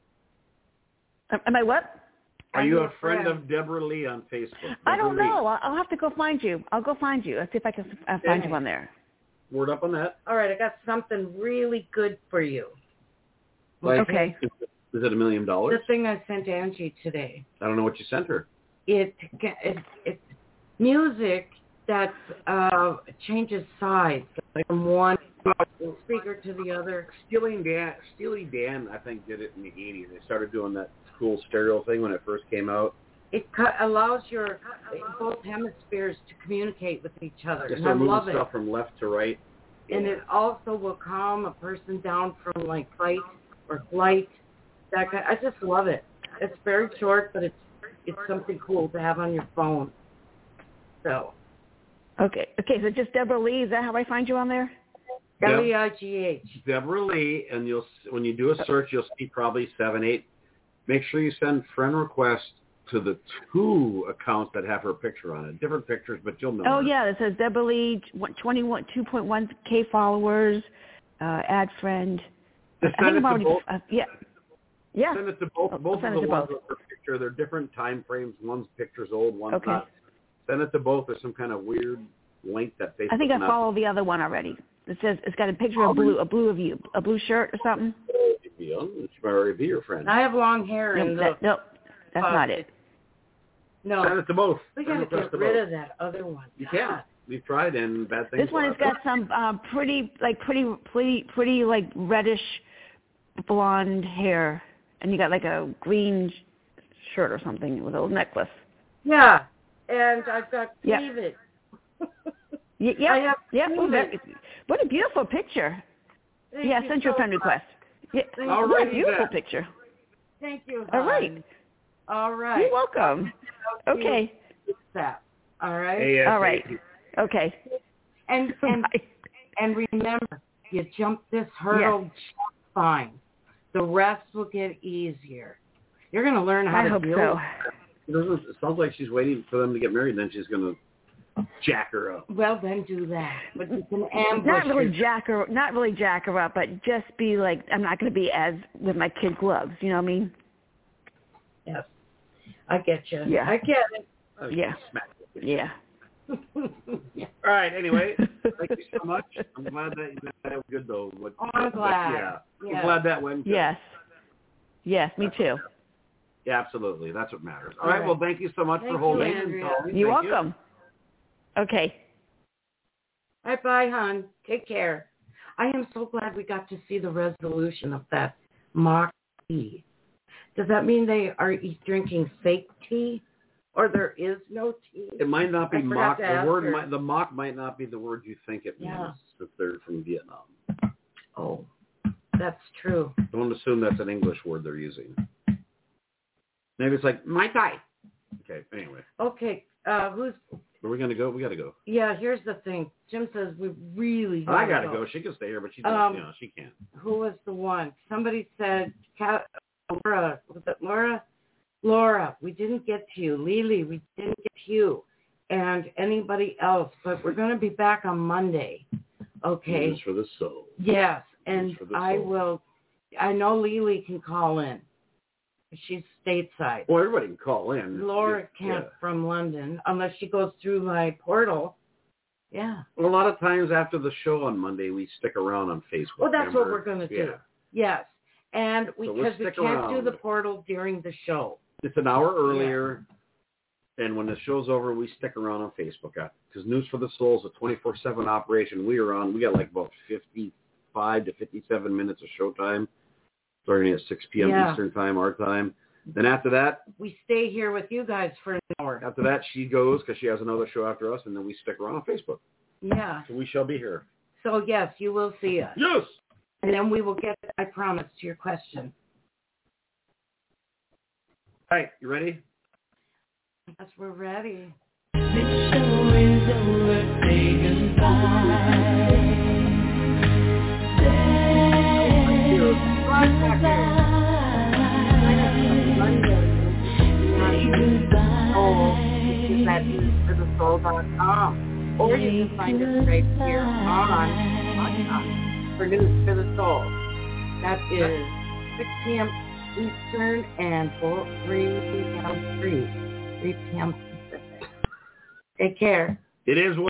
Am I what?
Are you a friend of Deborah Lee on Facebook?
I don't know. I'll have to go find you. I'll go find you. Let's see if I can find you on there.
Word up on that.
All right, I got something really good for you.
Okay.
Is it $1 million?
The thing I sent Angie today.
I don't know what you sent her.
It's music that changes sides, like from one speaker to the other.
Steely Dan, I think, did it in the 80s. They started doing that cool stereo thing when it first came out.
It allows your both hemispheres to communicate with each other.
They
And I
start moving
love it.
stuff from left to right.
And it also will calm a person down from like fight or flight. That kind. I just love it. It's very short, but it's something cool to have on your phone. So.
Okay. So just Deborah Lee. Is that how I find you on there?
Leigh.
Deborah Lee, and when you do a search, you'll see probably 7, 8. Make sure you send friend requests to the 2 accounts that have her picture on it. Different pictures, but you'll know.
Oh,
her.
yeah. It says Deborah Lee, 2.1K followers, add friend.
Just send it to both.
Yeah.
Send it to both. Both of the ones with her picture. They're different time frames. One's picture's old, one's not. Send it to both. There's some kind of weird link that Facebook.
I think I follow the other one already. It says it's got a picture of a blue shirt or something.
It should already be your friend.
I have long hair.
No, that's not it.
No.
Send it to both.
We got to get rid of that other one.
You can't. We've tried, and bad things.
This one has got some pretty like reddish blonde hair, and you got like a green shirt or something with a little necklace.
Yeah, and I've got David.
Yeah. What a beautiful picture. Send your friend request. Yeah, what a beautiful picture.
Thank you.
All right. You're welcome. Okay.
All right.
ASAP.
All right. Okay.
And remember, you jump this hurdle just fine. The rest will get easier. You're going to learn how to deal with it.
It sounds like she's waiting for them to get married, and then she's going to jack her up.
Well, then do that. But you can ambush
not really jack her up, but just be like, I'm not going to be as with my kid gloves. You know what I mean?
Yes. I get you.
Yeah.
I get it.
Yeah. Yeah.
All right. Anyway, thank you so much. I'm glad that was good, though.
I'm glad.
Yeah. I'm glad that went good.
Yes, me too.
Yeah, absolutely. That's what matters. All right. Well, thank you so much for holding.
You're welcome. Okay.
Bye, hon. Take care. I am so glad we got to see the resolution of that mock tea. Does that mean they are drinking fake tea? or there is no tea.
It might not be
I forgot
mock.
to
The
ask
word
her.
the mock might not be the word you think it means if they're from Vietnam.
Oh, that's true.
Don't assume that's an English word they're using. Maybe it's like Mai Tai. Okay, anyway.
Okay, who's...
Are we going to go? We got to go.
Yeah, here's the thing. Jim says we really
I got to go. She can stay here, but she doesn't. She can't.
Who was the one? Somebody said, Laura. Was it Laura? Laura, we didn't get to you. Lily, we didn't get to you. And anybody else. But we're going to be back on Monday. Okay.
News for the soul.
Yes, and I
soul.
will. I know Lily can call in. She's stateside.
Well, everybody can call in.
Laura can't from London unless she goes through my portal. Yeah.
Well, a lot of times after the show on Monday, we stick around on Facebook.
Well, that's
remember?
what we're going to do.
Yeah.
Yes. And
So
because we can't
around.
do the portal during the show.
It's an hour earlier, and when the show's over, we stick around on Facebook. Because News for the Soul is a 24/7 operation. We got like about 55 to 57 minutes of showtime, starting at 6 p.m. Eastern time, our time. Then after that,
we stay here with you guys for an hour.
After that, she goes because she has another show after us, and then we stick around on Facebook.
Yeah.
So we shall be here.
So, yes, you will see us.
Yes.
And then we will get, I promise, to your question.
All right, you ready?
Yes, we're ready.
The show is over, say goodbye.
At newsforthesoul.com, or you can find us right here on podcast for News for the Soul. That is 6 p.m. Eastern and 3 p.m. Pacific. Take care.
It is